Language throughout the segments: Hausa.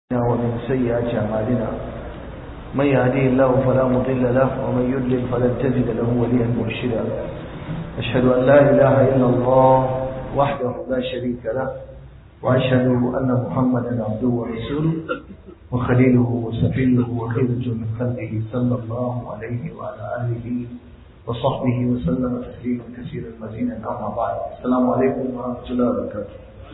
ومن سيئات أعمالنا من يهديه الله فلا مضل له ومن يضلل فلن تجد له وليا مرشدا. أشهد أن لا إله إلا الله وحده لا شريك له وأشهد أن محمدا عبده ورسوله وخليله وسفيه وخيرة من خلقه صلى الله عليه وعلى آله وصحبه وسلم تسليما كثيرا مزيدا. أما بعد، السلام عليكم ورحمة الله وبركاته.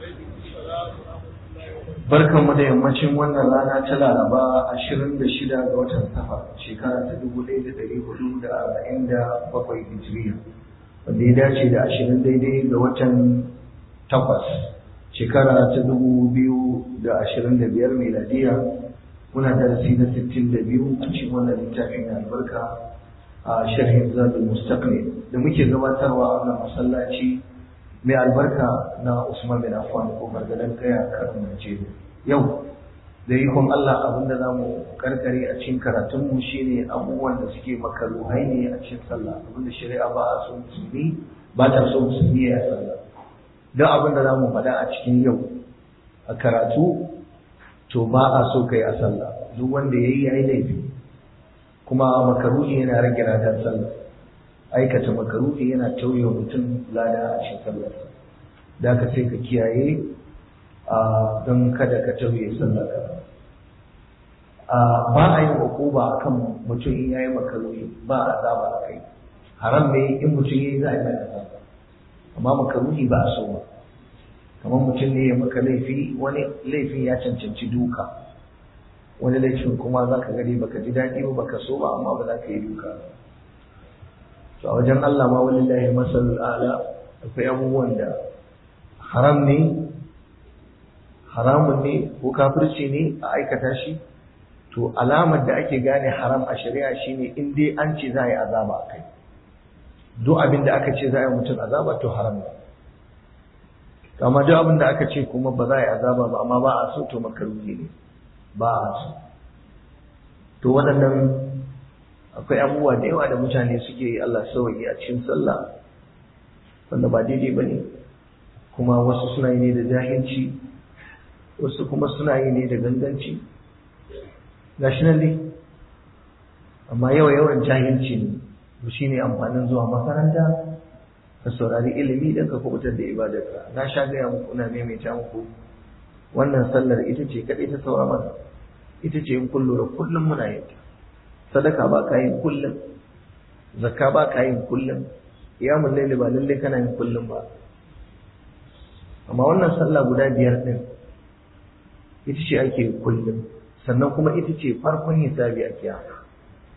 Barkanmu da yammacin wannan rana ta Laraba 26 ga watan Safar shekara ta 1447 Hijiriya, wanda ya dace da 20 daidai ga watan 8 shekara ta 2025 miladiya. Muna darasi na 62 a cikin wannan littafin albarka a sharhin Zadul Mustaqni da muke gabatarwa a wannan masallaci mai albarka na Usman bin Affan ko gargadan kaya Kano, Najeriya. Yau da ikon Allah abinda zamu karkare a cikin karatunmu shine abubuwan da suke makaruhai ne a cikin sallah, abinda shari'a ba a so musulmi ba ta so musulmi ya sallah. Don abinda zamu faɗa a cikin yau a karatu to ba a so kai a sallah. Duk wanda yayi laifi, kuma makaruhi yana rage ladan sallah. Aikata makaruhi yana tauye mutum lada a cikin sallarsa, da ka sai ka kiyaye don kada ka tauye sallarka. Ba a yin hukuma akan mutum in yayi makaruhi, ba a azaba a kai. Haram ne in mutum yayi za a yi azaba, amma makaruhi ba a so ba. Kamar mutum ne ya maka laifi, wani laifin ya cancanci duka, wani laifin kuma za ka gani baka ji daɗi ba, baka so ba, amma ba za ka yi duka ba. To a wajen Allah ma walillahi masalul ala, akwai abubuwan da haramun ne ko kafirci ne a aikata shi. To alamar da ake gane haram a shari'a shine in dai an ce za a yi azaba a kai. Duk abin da aka ce za a yi mutum azaba to haram ne. Amma duk abin da aka ce kuma ba za a yi azaba ba amma ba a so, to makaruhi ne, ba a so. To waɗannan akwai abubuwa da yawa da mutane suke yi Allah sauki a cikin sallah wanda ba daidai ba ne, kuma wasu suna yi ne da jahilci, wasu kuma suna yi ne da ganganci, gashi nan dai. Amma yawan jahilci ne shi ne amfanin zuwa makaranta ka saurari ilimi don ka kubutar da ibadarka. Na sha gaya muku, ina maimaita muku, wannan sallar ita ce kaɗai ta saura mana, ita ce in kun lura kullum muna yin ta. Sadaka ba ka yin kullum, zakka ba ka yin kullum, qiyamul layli ba lalle kana yin kullum ba. Amma wannan sallah guda biyar din ita ce ake kullum, sannan kuma ita ce farkon hisabi a kiyama.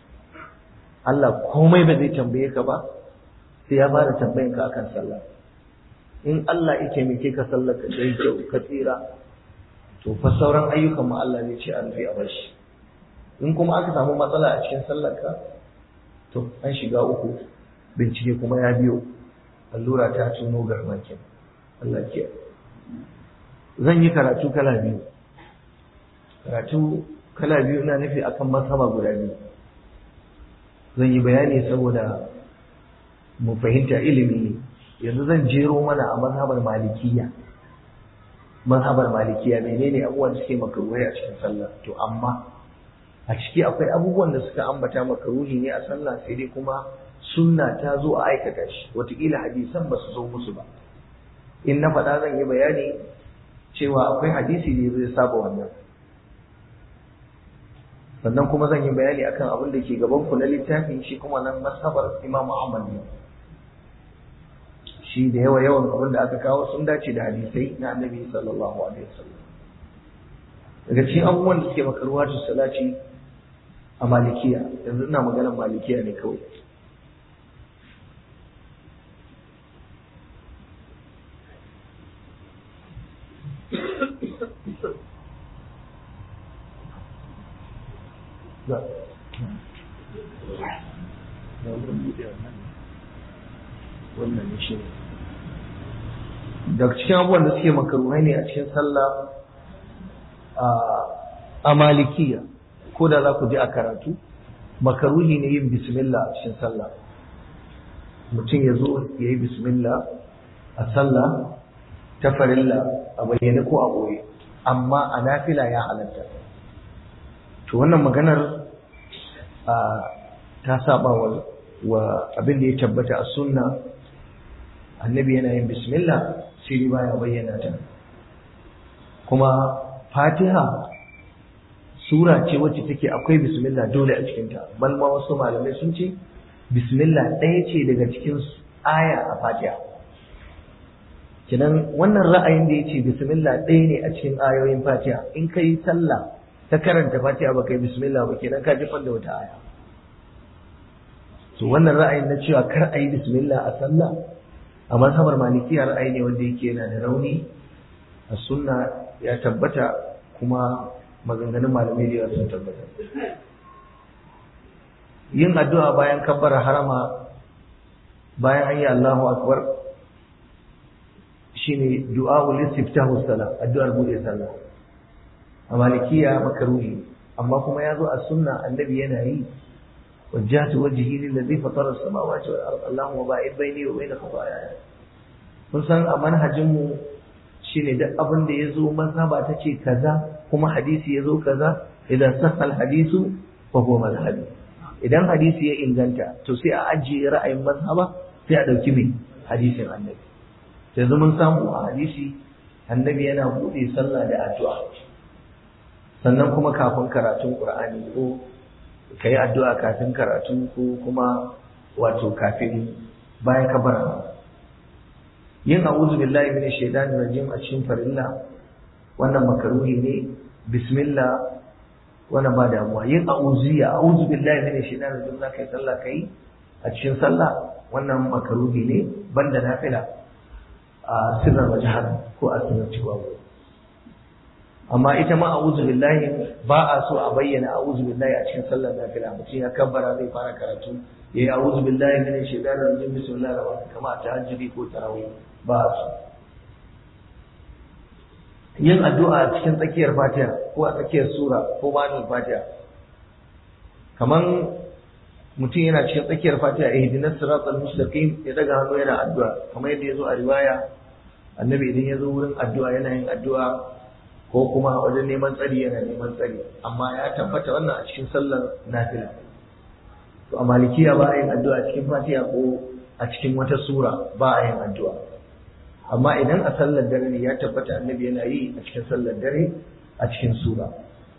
Allah komai ba zai tambaye ka ba sai ya fara tambayin ka akan sallah. In Allah ya taimake ka sallar ka dai kyau ka tsira, to fa sauran ayyukan mu Allah zai ce an rufe a bashi. In kuma aka samu matsala a cikin sallarka, to an shiga uku, bincike kuma ya biyo, allura ta tuno garmakin. Allah ke. Zan yi karatu kala biyu. Karatu kala biyu ina nufi akan mazhaba guda biyu. Zan yi bayani saboda mu fahimta ilimi. Yanzu zan jero mana a mazhabar Malikiyya. Mazhabar Malikiyya menene abubuwan da suke makaruhai a cikin sallah? To amma a ciki akwai abubuwan da suka ambata makaruhi ne a sallah, sai dai kuma sunna ta zo a aikata shi, wataƙila hadisan ba su zo musu ba. In na faɗa zan yi bayani cewa akwai hadisi da zai saba wannan, sannan kuma zan yi bayani akan abin da ke gaban ku na littafin, shi kuma nan masabar Imam Ahmad ne. Shi da yawan abin da aka kawo sun dace da hadisai na Annabi sallallahu alaihi wasallam. Daga cikin abubuwan da suke makaruhatu salati a Malikiya, yanzu ina maganar Malikiya ne kawai. Daga cikin abubuwan da suke makaruhai ne a cikin sallah a Malikiya, ko da za ku ji a karatu, makaruhi ne yin bismillah a cikin sallah. Mutum ya zo ya yi bismillah a sallah ta farilla a bayyane ko a ɓoye. amma a nafila ya halatta. To wannan maganar ta saba wa abin da ya tabbata a sunna. Annabi yana yin bismillah sai dai baya bayyana ta. Kuma Fatiha sura ce wacce take akwai bismillah dole a cikinta. Bal ma wasu malamai sun ce bismillah ɗaya ce daga cikin aya a Fatiha. Kenan wannan ra'ayin da yace bismillah ɗaya ne a cikin ayoyin Fatiha, in kai sallah ta karanta Fatiha ba kai bismillah ba kenan ka jefar da wata aya. To wannan ra'ayin na cewa kar a yi bismillah a sallah a mazhabar Malikiya ra'ayi ne wanda yake yana da rauni. A sunna ya tabbata kuma maganganun malamai da yawa sun tabbata. Yin addu'a bayan kabbara harama bayan an yi Allahu akbar shine du'a'ul istiftahu salat, addu'ar bude sallah. A Malikiya makruhi, amma kuma yazo a sunna annabi yana yi. wajjahtu wajhi lillazi fatara as-samawati wal ardh Allahumma ba'id bayni wa bayna khataaya. Kun san a manhajin mu shine duk abin da yazo mazhaba tace kaza kuma hadisi yazo kaza, idan sahha al-hadisu fa huwa madhhabi. Idan hadisi ya inganta to sai a ajiye ra'ayin mazhaba sai a dauki mai hadisin annabi. Yanzu mun samu a hadisi annabi yana bude sallah da addu'a, sannan kuma kafin karatun Qur'ani ko kai addu'a kafin karatu ko kuma wato kafin bayan kabara. Yin a'udhu billahi minash shaitanir rajim a cikin farilla wannan makruhi ne. Bismillah wannan ba damuwa. Yin a'udhu billahi minash shaitanir rajim za kai sallah kai a cikin sallah wannan makruhi ne, banda nafila a sirran wajhan ko a sirran cikin. Amma ita ma a'udhu billahi ba a so a bayyana a'udhu billahi a cikin sallar nafila. Mutum ya kabbara zai fara karatu yayi a'udhu billahi minash shaitanir rajim bismillahir rahmanir rahim kamar tahajjudi ko tarawih ba a so. Yin addu'a a cikin tsakiyar Fatiha ko a tsakiyar sura ko bayan Fatiha, kaman mutum yana cikin tsakiyar Fatiha ihdinas siratal mustaqim ya daga hannu yana addu'a kamar yadda yazo a riwaya annabi idan yazo wurin addu'a yana yin addu'a ko kuma wajen neman tsari yana neman tsari, amma ya tabbata wannan a cikin sallar nafila. To a Malikiya ba a yin addu'a cikin Fatiha ko a cikin wata sura ba a yin addu'a. Amma idan a sallar dare ne ya tabbata annabi yana yi a cikin sallar dare a cikin sura.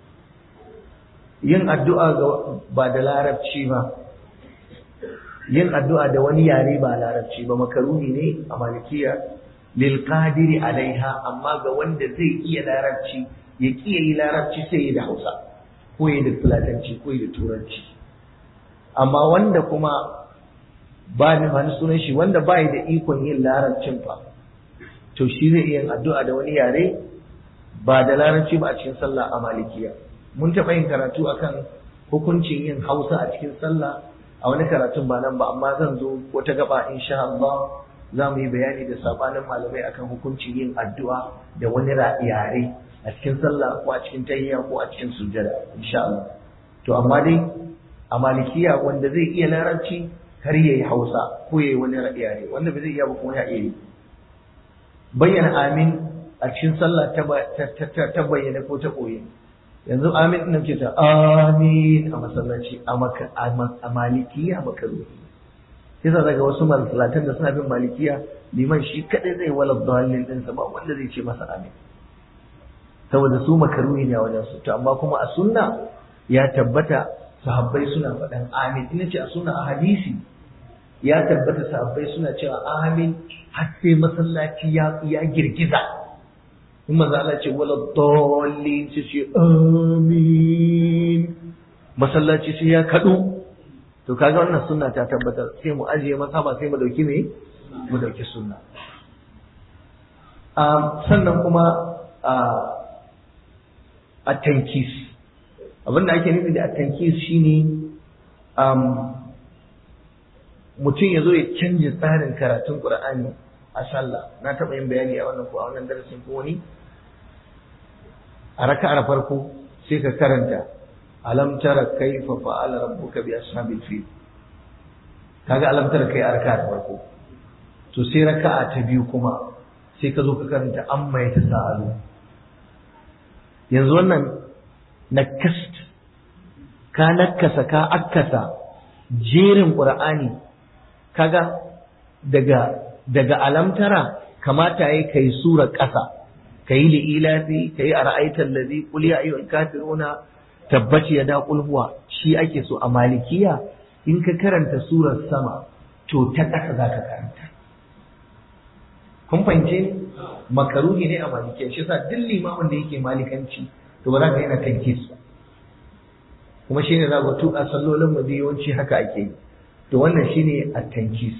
Yin addu'a ba da larabci ba, yin addu'a da wani yare ba larabci ba makaruhi ne a Malikiya lil qadiri alaiha, amma ga wanda zai iya larabci ya kiyaye yi larabci sai ya da Hausa ko ya da Fulatanci ko ya da Turanci. Amma wanda kuma ba ni sunan shi wanda bai da ikon yin larabcin fa, to shi zai iya yin addu'a da wani yare ba da larabci ba a cikin sallah a Malikiya. Mun taɓa yin karatu akan hukuncin yin Hausa a cikin sallah a wani karatun ba nan ba, amma zan zo wata gaba insha Allah za mu yi bayani da sabanin malamai akan hukuncin yin addu'a da wani yare a cikin sallah ko a cikin tahiyya ko a cikin sujjada insha Allah. To amma dai a Malikiya wanda zai iya larabci kar yayi Hausa ko yayi wani yare, wanda bai zai iya ba kuma ya iya yi. Bayyana amin a cikin sallah ta bayyana ko ta koyi. Yanzu amin din ke ta amin a masallaci a Malikiya makaruhi. Yasa daga wasu masallatan da suna bin Malikiya liman shi kadai zai wala dhalin din sa ba wanda zai ce masa amin, saboda su makaruhi ne a wajen su. To amma kuma a sunna ya tabbata sahabbai suna faɗan amin. Ina ce a sunna a hadisi ya tabbata sahabbai suna cewa amin har sai masallaci ya girgiza. In manzo Allah ce wala dhalin sai ce amin, masallaci sai ya kadu. To kaga wannan sunna ta tabbatar, sai mu ajiye masaba sai mu dauki me mu dauki sunna. Sannan kuma a tankis, abinda ake nufi da a tankis shine mutum ya zo ya canja tsarin karatun Qur'ani a sallah. Na taɓa yin bayani a wannan ko a wannan darasin ko wani. A raka'ar farko sai ka karanta alam tara kaifa fa'ala rabbuka bi ashabil fil. Kaga alam tara kai a raka'ar farko. To sai raka'a ta biyu kuma sai ka zo ka karanta amma ya tasa'alu. yanzu wannan nakast ka nakasa ka akkasa jerin qur'ani kaga daga alamtara kamata yayi kai sura ƙasa kai li'ilafi kai ara'aital ladhi qul ya ayyuhal kafiruna tabbat yada qul huwa shi ake so a malikiya in ka karanta surar sama to ta ƙasa zaka karanta kun fahimce makaruhi ne a malikiya shi yasa duk limamin da yake malikanci to ba za ka yana tankis ba kuma shine za ku a sallolin mu yawanci haka ake yi to wannan shine at-tankis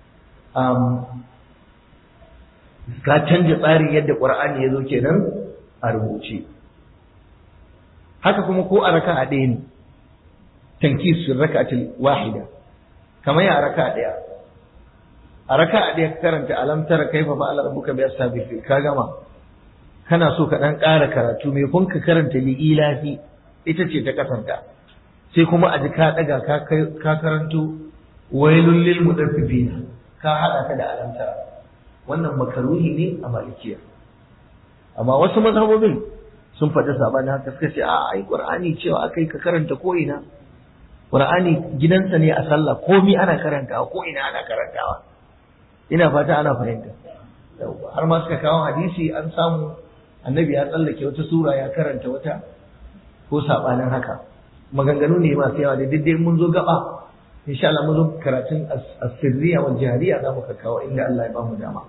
ka canja tsarin yadda qur'ani yazo kenan a rubuce haka kuma ko a raka'a ɗaya ne tankis fi raka'atil wahida kamar ya raka'a ɗaya a raka'a ɗaya karanta alam tara kaifa fa'ala rabbuka bi ashabil fil ka gama kana so ka dan ƙara karatu me kun ka karanta li ilafi ita ce ta kasanta sai kuma a ji ka daga ka karanto wailul lil mudaffifin ka hada ta da alam tara wannan makaruhi ne a malikiya amma wasu mazhabobin sun faɗi sabanin haka suka ce a ai qur'ani cewa akai ka karanta ko ina qur'ani gidansa ne a sallah komai ana karantawa ko ina ana karantawa ina fata ana fahimta har ma suka kawo hadisi an samu annabi ya tsallake wata sura ya karanta wata ko sabanin haka maganganu ne masu yawa da diddai mun zo gaba insha Allah mun zo karatun as-sirriya wal jahriya za mu kawo inda Allah ya ba mu dama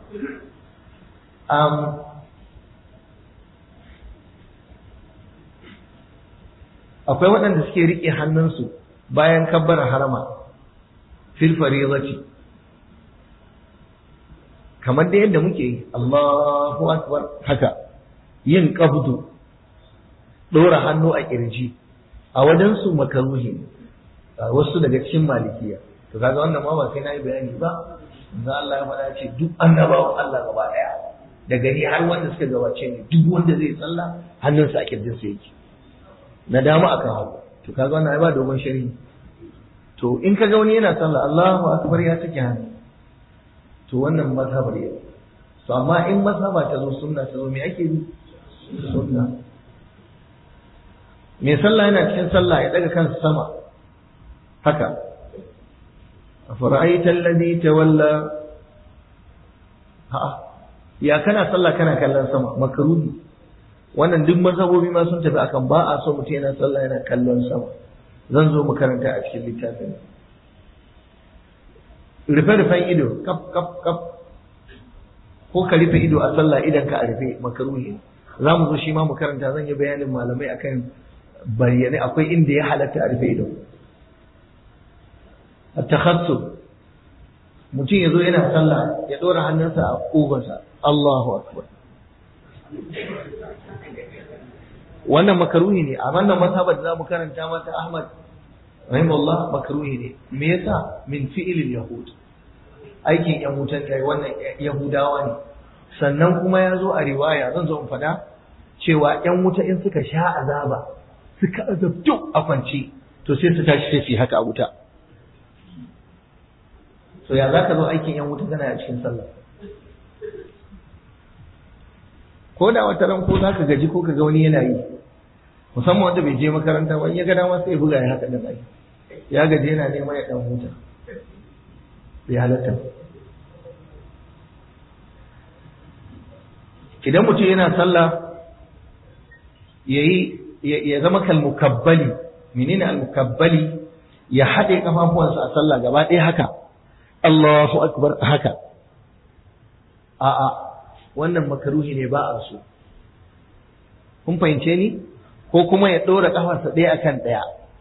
akwai waɗanda suke riƙe hannunsu bayan kabbara harama fil fariidati kamar da yadda muke yi Allahu akbar haka yin qabdu dora hannu a kirji a wajen su makaruhi wasu daga cikin malikiya to kaga wannan ma ba sai nayi bayani ba manzo Allah ya faɗa ce duk annabawan Allah gaba daya da gani har wanda suka gabace ni duk wanda zai tsalla hannunsa a kirjin sa yake na dama akan hagu to kaga wannan ai ba dogon sharhi to in kaga wani yana sallah Allahu akbar ya take hannu to wannan mazhabar yau to amma in mazhaba ta zo sunna ta zo me ake yi sunna me sallah yana cikin sallah ya daga kansa sama haka afara'aita alladhi tawalla ha ya kana sallah kana kallon sama makruhi wannan duk mazhabobi ma sun tafi akan ba a so mutum yana sallah yana kallon sama zan zo mu karanta a cikin littafin rufe-rufen ido kaf ko ka rufe ido a sallah idan ka a rufe makaruhi za mu zo shi ma mu karanta zan yi bayanin malamai akan bayyane akwai inda ya halatta a rufe ido at-takhassub mutum ya zo yana sallah ya ɗora hannunsa a ƙugunsa Allahu akbar wannan makaruhi ne a wannan mazhabar da za mu karanta mata Ahmad rahimahullah makruhi ne me yasa min fi'ilil yahud aikin yan wutan kai wannan yahudawa ne sannan kuma ya zo a riwaya zan zo in fada cewa yan wuta in suka sha azaba suka azabtu a kwance to sai su tashi sai su haka a wuta so ya zaka zo aikin yan wuta kana a cikin sallah ko da wata ran ko zaka gaji ko kaga wani yana yi musamman wanda bai je makaranta ba ya ga dama sai buga ya haka da ai ya gaje yana neman ya dan huta bai halatta idan mutum yana sallah ya zama kal mukabbali menene al mukabbali ya hade kafafuwansa a sallah gaba ɗaya haka Allahu akbar haka a'a wannan makaruhi ne ba a so kun fahimce ni ko kuma ya ɗora ƙafarsa ɗaya akan ɗaya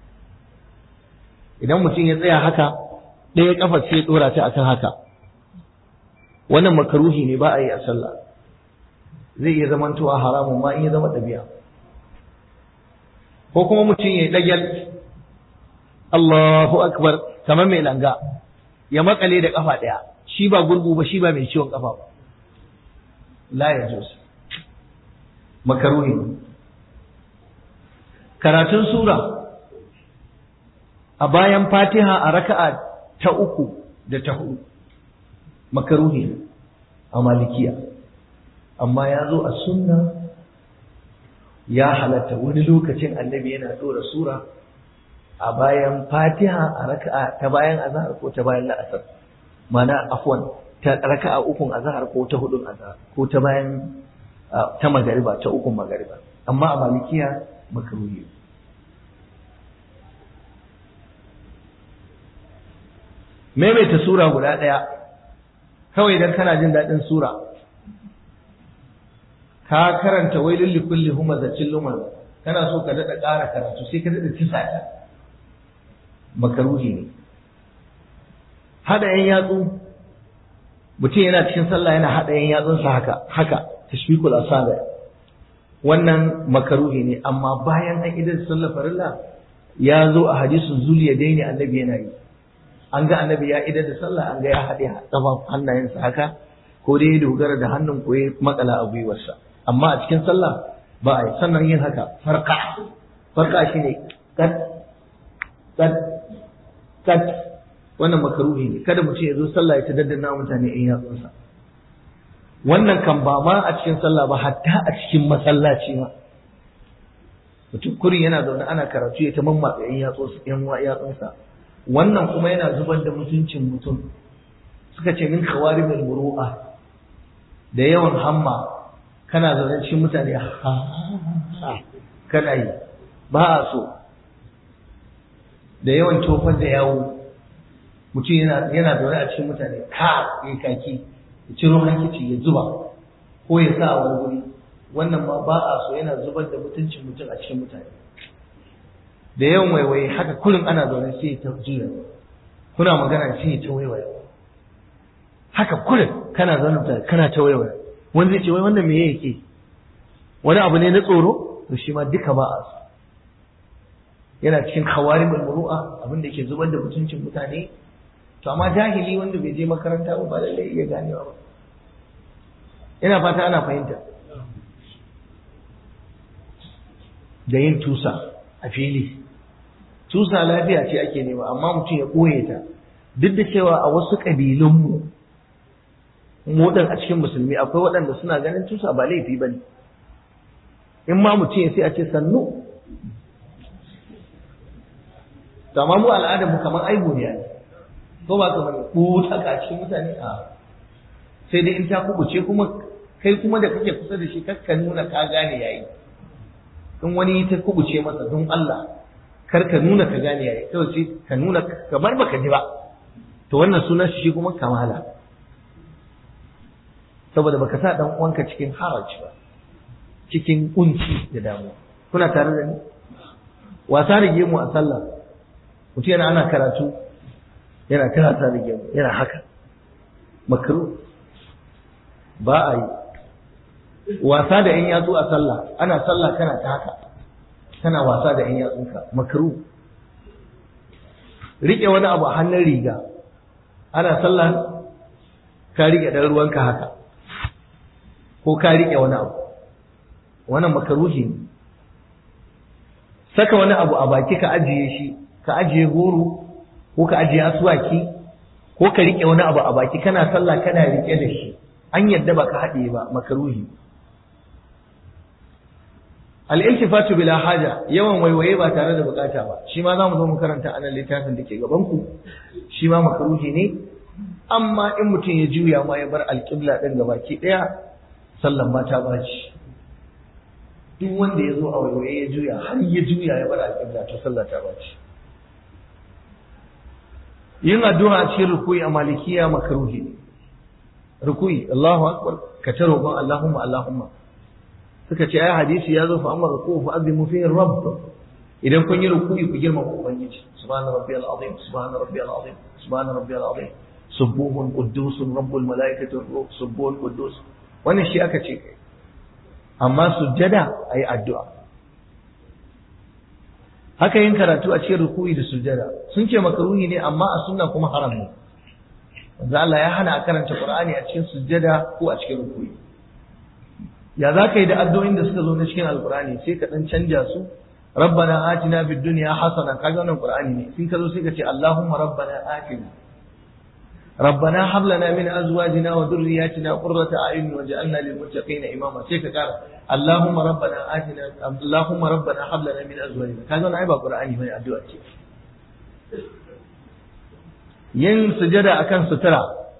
idan mutum ya tsaya haka ɗaya ƙafar sai ya ɗora ta akan haka wannan makaruhi ne ba a yi a sallah zai iya zamantowa haramun ma in ya zama ɗabi'a ko kuma mutum ya ɗagyal Allahu akbar kamar mai langa ya makale da ƙafa ɗaya shi ba gurgu ba shi ba mai ciwon ƙafa ba la yajuz makaruhi karatun sura a bayan fatiha a raka'a ta 3 da ta 4 makaruhi a malikiya amma ya zo a sunna ya halatta wani lokacin annabi yana dora sura a bayan fatiha a raka'a ta bayan azhar ko ta bayan la'asar, mana afwan ta raka'a ukun azhar ko ta hudun azhar ko ta bayan ta magariba ta ukun magariba, amma a malikiya makruhi. Maimaita sura guda ɗaya kawai dan kana jin daɗin sura, ka karanta wailul likulli humazatin lumaz, kana so ka daɗa ƙara karatu sai ka daɗa tisa ta, makaruhi ne. Haɗa yan yatsu, mutum yana cikin sallah yana haɗa yan yatsunsa haka tashbikul asabi, wannan makaruhi ne, amma bayan an idan sallar farilla ya zo a hadisin zuliyadaini annabi yana yi. An ga annabi ya idar da sallah, an ga ya haɗe tsafan hannayensa haka, ko dai ya dogara da hannun ko ya makala a gwiwarsa, amma a cikin sallah ba a yi. Sannan yin haka farka shine kat wannan makaruhi ne. Kada mutum ya zo sallah ya ta daddana mutane in yatsunsa. Wannan kan ba ma a cikin sallah ba, hatta a cikin masallaci ma mutum kurin yana zaune ana karatu ya ta mammatsa yan yatsunsa. Wannan kuma yana zubar da mutuncin mutum. Suka ce min khawarimul muru'a, da yawan hamma kana zaune cikin mutane kana yi, ba a so. Da yawan tofar da yawo, mutum yana zaune a cikin mutane ya kaki, ya ciro hankici ya zuba ko ya sa a wani wuri, wannan ma ba a so, yana zubar da mutuncin mutum a cikin mutane. Da yawan waiwaye haka kullum ana zaune sai ta juya, kuna magana sai ta waiwaye haka kullum kana zaune kana ta waiwaye, wanda zai ce wai wannan me yake, wani abu ne na tsoro, to shi ma duka ba a so. Yana cikin khawarimul muru'a, abin da yake zubar da mutuncin mutane. To amma jahili wanda bai je makaranta ba lallai iya ganewa ba. Ina fata ana fahimta. Da yin tusa a fili, tusa lafiya ce ake nema, amma mutum ya ɓoye ta. Duk da cewa a wasu ƙabilunmu mu a cikin musulmi akwai waɗanda suna ganin tusa ba laifi ba ne. In ma mutum ya sai a ce sannu, amma mu al'adar mu kamar aibu ne, ko ba kamar kuta ka cikin mutane a sai dai in ta kubuce, kuma kai kuma da kake kusa da shi kakka nuna ka gane yayi. In wani ta kubuce masa don Allah kar ka nuna ka gane yayi, kawai sai ka nuna kamar baka ji ba, to wannan sunan shi kuma kamala, saboda baka sa dan uwanka cikin haraji ba, cikin kunci da damuwa. Kuna tare da ni? Wasa da gemu a sallah, mutum yana ana karatu yana karata da gemu yana haka, makruh, ba a yi. Wasa da yan yatsu a sallah, ana sallah kana ta haka, kana wasa da yan yatsunka, makruh. Rike wani abu a hannun riga, ana sallah ka rike dan ruwanka haka, ko ka rike wani abu, wannan makruhi ne. Saka wani abu a baki ka ajiye shi, ka ajiye goro ko ka ajiye aswaki ko ka rike wani abu a baki kana sallah kana rike da shi, an yadda ba ka haɗe ba, makruhi. Al-iltifatu bila haja, yawan waiwaye ba tare da bukata ba, shi ma za mu zo mu karanta a nan littafin da ke gaban ku, shi ma makruhi ne. Amma in mutum ya juya ma ya bar alƙibla ɗin gabaki ɗaya, sallan ma ta baci. Duk wanda ya zo a waiwaye ya juya, har ya juya ya bar alƙibla, to sallah ta baci. Yin addu'a a cikin rukuyi a malikiya makruhi ne. Rukuyi, Allahu akbar, ka ta roƙon Allahumma Allahumma. Suka ce ai hadisi ya zo fa amma ruku fa azimu fihi rabb. Idan kun yi rukuyi ku girmama ubangiji. Subhana rabbiyal azim, subhana rabbiyal azim, subhana rabbiyal azim. Subuhun quddusun rabbul malaikati ruh, subuhun quddus. Wannan shi aka ce. Amma sujjada ayi addu'a. Haka yin karatu a cikin rukuyi da sujjada sun ce makruhi ne, amma a sunna kuma haram ne. Wanda Allah ya hana a karanta Qur'ani a cikin sujjada ko a cikin rukuyi. Ya za ka yi da addu'o'in da suka zo na cikin Alƙur'ani, sai ka ɗan canja su. Rabbana atina fid dunya hasana, kaga wannan Qur'ani ne. Sai ka zo sai ka ce Allahumma rabbana atina. rabbana hab lana min azwajina wa dhurriyyatina qurrata a'yun waj'alna lil muttaqina imama sai ka kara Allahumma rabbana hab lana min azwajina kaga wannan ai ba qur'ani bane addu'a ce yin sujada akan sutura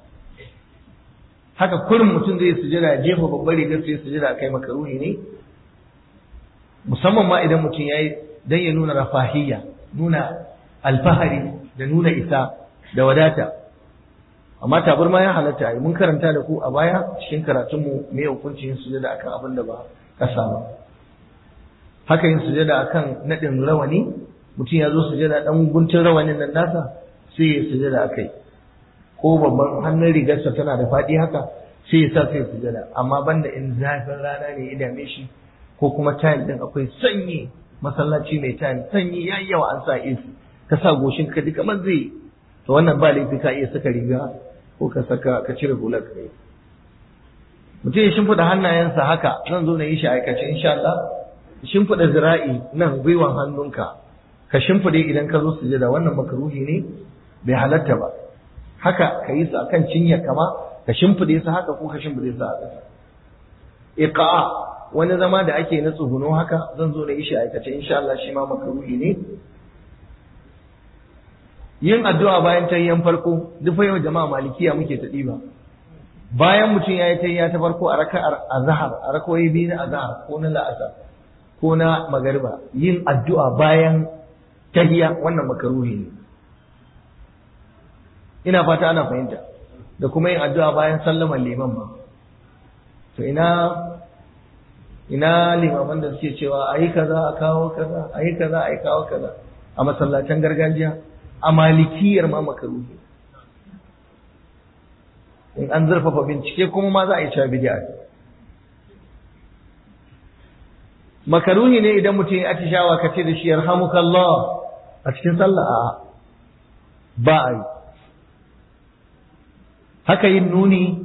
haka kurin mutum zai sujada ya jefa babbar rigar sai sujada kai makaruhi ne musamman ma idan mutum yayi dan ya nuna rafahiyya nuna alfahari da nuna isa da wadata amma tabarma ya halatta ai mun karanta da ku a baya cikin karatunmu me hukuncin yin sujada akan abin da ba kasa ba haka yin sujada akan nadin rawani mutum ya zo sujada dan guntun rawanin nan nasa sai ya sujada akai ko babban hannun rigarsa tana da faɗi haka sai ya sa sai sujada amma banda in zafin rana ne ya dame shi ko kuma tayil din akwai sanyi masallaci mai tayil sanyi yayi yawa an sa AC ka sa goshin ka duka man zai to wannan ba laifi ka iya saka riga ko ka cire hular ka mutum ya shimfiɗa hannayensa haka zan zo na yi shi aikace insha Allah shimfiɗa zira'i nan gwiwan hannunka ka shimfiɗe idan ka zo sujada wannan makaruhi ne bai halatta ba haka ka yi su akan cinyar kama ka shimfiɗe su haka ko ka shimfiɗe su a ƙasa iqa'a wani zama da ake na tsuguno haka zan zo na yi shi aikace insha Allah shi ma makaruhi ne yin addu'a bayan tayyan farko duk fa yau jama'a malikiya muke ta ɗiba bayan mutum ya yi tayya ta farko a raka'ar azhar a rakoyi biyu na azhar ko na la'asar ko na magariba yin addu'a bayan tayya wannan makaruhi ne ina fata ana fahimta da kuma yin addu'a bayan sallaman liman ma to ina limaman da suke cewa ayi kaza a kawo kaza ayi kaza a kawo kaza a masallacin gargajiya a malikiyar ma makaruhi in an zurfafa bincike kuma ma za a yi cewa bid'a makaruhi ne idan mutum ya atishawa ka ce da shi yarhamukallah a cikin sallah a ba a yi haka yin nuni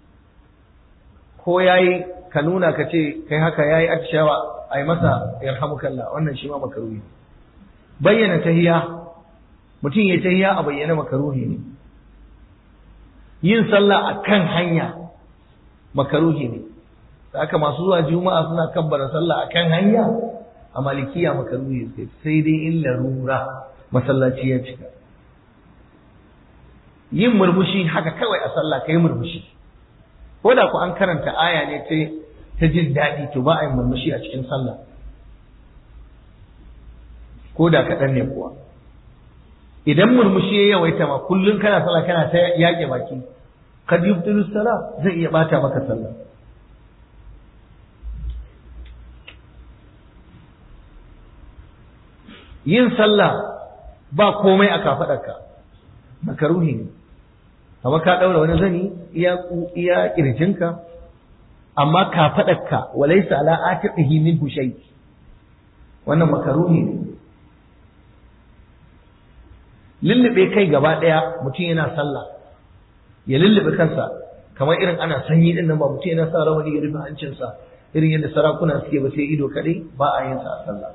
ko yayi ka nuna ka ce kai haka yayi atishawa ai masa yarhamukallah wannan shi ma makaruhi bayyana tahiyya mutum ya tahiyya a bayyana makaruhi ne yin sallah akan hanya makaruhi ne haka masu zuwa juma'a suna kabbara sallah akan hanya a malikiya makaruhi sai dai in larura masallaci ya cika yin murmushi haka kawai a sallah kai murmushi ko da ku an karanta aya ne ta jin daɗi to ba a yi murmushi a cikin sallah ko da kaɗan ne kuwa idan murmushi ya yawaita ma kullum kana sallah kana ta yaƙe baki kad yubtilu salah zai iya bata maka sallah yin sallah ba komai a kafaɗarka makaruhi ne kamar ka ɗaura wani zani iya ƙirjinka amma kafaɗarka walaysa ala atiqihi minhu shay wannan makaruhi ne lullube kai gaba ɗaya mutum yana sallah ya lullube kansa kamar irin ana sanyi din nan ba mutum yana sa rawani ya rufe hancinsa irin yadda sarakuna suke ba sai ido kaɗai ba a yin sa a sallah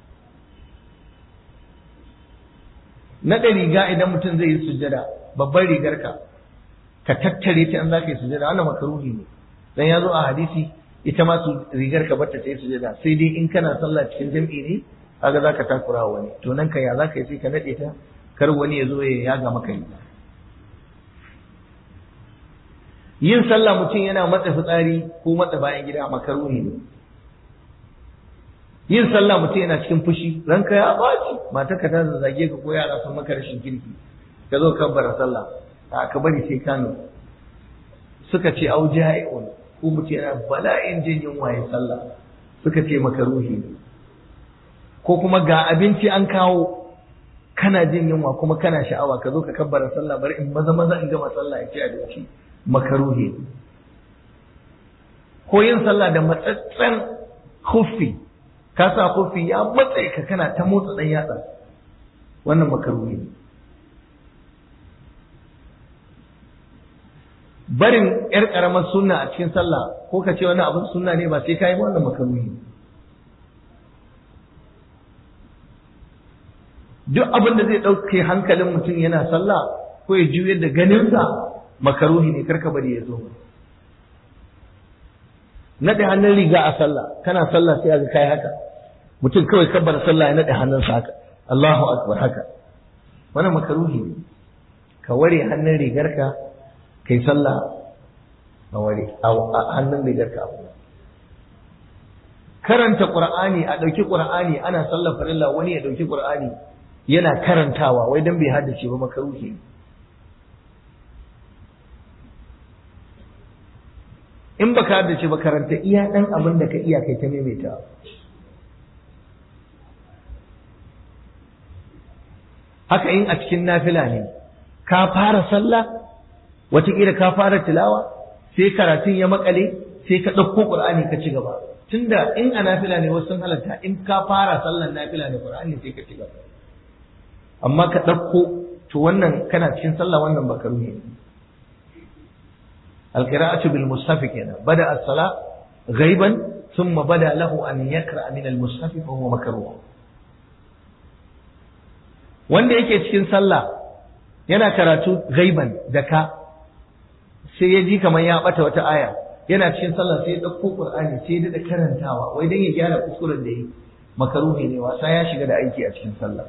naɗa riga idan mutum zai yi sujjada babbar rigarka ka tattare ta in za ka yi sujjada wannan makaruhi ne dan ya zo a hadisi ita ma su rigar ka bata ta yi sujjada sai dai in kana sallah cikin jam'i ne kaga za ka takura wa wani to nan ka ya za ka yi sai ka naɗe ta kar wani ya zo ya yaga maka yi yin sallah mutum yana matsa fitsari ko matsa bayan gida makaruhi ne yin sallah mutum yana cikin fushi ranka ya baci matarka ta zage ka ko yara sun maka rashin kirki ka zo kabbara sallah ka bari sai kano suka ce au ja'iun ko mutum yana bala'in jin yunwa ya sallah suka ce makaruhi ne ko kuma ga abinci an kawo kana jin yunwa kuma kana sha'awa ka zo ka kabbara sallah bari in maza in gama sallah ya ci abinci makaruhi ko yin sallah da matsatsen khuffi ka sa khuffi ya matse ka kana ta motsa dan yatsa wannan makaruhi ne barin yar karamar sunna a cikin sallah ko ka ce wani abin sunna ne ba sai kai ba wannan makaruhi ne duk abin da zai ɗauke hankalin mutum yana sallah ko ya juyar da ganinsa makaruhi ne karka bari ya zo. Naɗe hannun riga a sallah, kana sallah sai ga kai haka, mutum kawai kabbar sallah ya naɗe hannunsa haka, Allahu akbar haka, wannan makaruhi ne. Ka ware hannun rigarka kai sallah a ware a hannun rigarka abu. Karanta Qur'ani, a ɗauki Qur'ani ana sallar farilla, wani ya ɗauki Qur'ani yana karantawa wai dan bai haddace ba, makaruhi ne. In baka haddace ba karanta iya dan abin da ka iya kai ta maimaita. Haka in a cikin nafila ne ka fara sallah wataƙila ka fara tilawa sai karatun ya makale sai ka ɗauko Qur'ani ka ci gaba. Tunda in a nafila ne wasu sun halatta in ka fara sallar nafila ne Qur'ani sai ka ci gaba, amma ka ɗauko to wannan kana cikin sallah wannan makaruhi ne. القراءة بالمصحف كنا بدأ الصلاة غيبا ثم بدأ له أن يقرأ من المصحف فهو مكروه. wanda yake cikin sallah yana karatu gaiban da ka sai ya ji kamar ya bata wata aya, yana cikin sallah sai ya dauko Qur'ani sai ya dada karantawa wai dan ya gyara kuskuren da yi, makaruhi ne, wasa ya shiga da aiki a cikin sallah.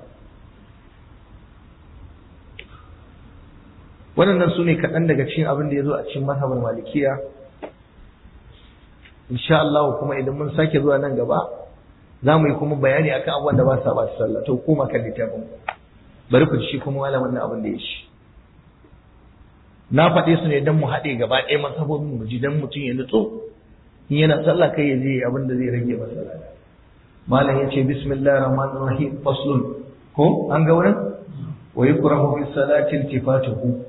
Waɗannan su ne kaɗan daga cikin abin da ya zo a cikin mazhabar malikiya. Insha Allah kuma idan mun sake zuwa nan gaba za mu yi kuma bayani akan abubuwan da ba sa ba su sallah. To koma kan littafin bari ku shi kuma malamin nan abin da ya shi. Na faɗe su ne don mu haɗe gaba ɗaya mazhabobin mu ji dan mutum ya nutsu in yana sallah kai ya je abin da zai rage masa sallah. Malam ya ce bismillahir rahmanir rahim faslun, ko an ga wurin wa yukrahu fi salati iltifatuhu.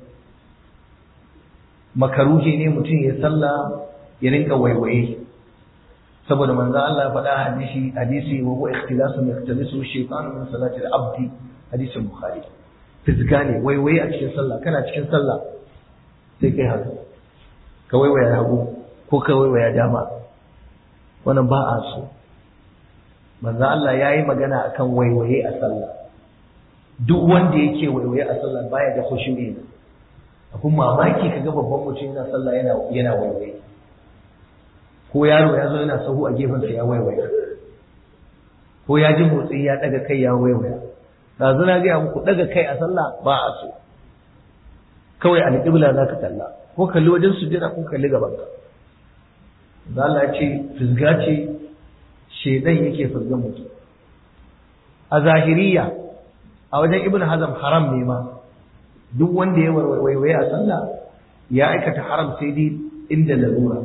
Makaruhi ne mutum ya sallah ya rinka waiwaye, saboda manzo Allah ya faɗa hadisi wa huwa ikhtilasun yaktalisu shaytanu min salati al-abdi, hadisin Bukhari. Fizga ne waiwaye a cikin sallah, kana cikin sallah sai kai haka ka waiwaya hagu ko ka waiwaya dama, wannan ba a so. Manzo Allah ya yi magana akan waiwaye a sallah. Duk wanda yake waiwaye a sallah baya da khushu'i. Abun mamaki kaga babban mutum yana sallah yana waiwaye, ko yaro ya zo yana sahu a gefensa ya waiwaya, ko ya ji motsi ya daga kai ya waiwaya. Ɗazu na gaya muku daga kai a sallah ba a so, kawai alƙibla za ka kalla, ko kalli wajen sujjada ko kalli gaban ka. Allah ya ce fizga ce shedan yake fizgan mutum. A zahiriya a wajen Ibn Hazm haram ne ma, duk wanda ya waiwaye a sallah ya aikata haram sai dai inda larura.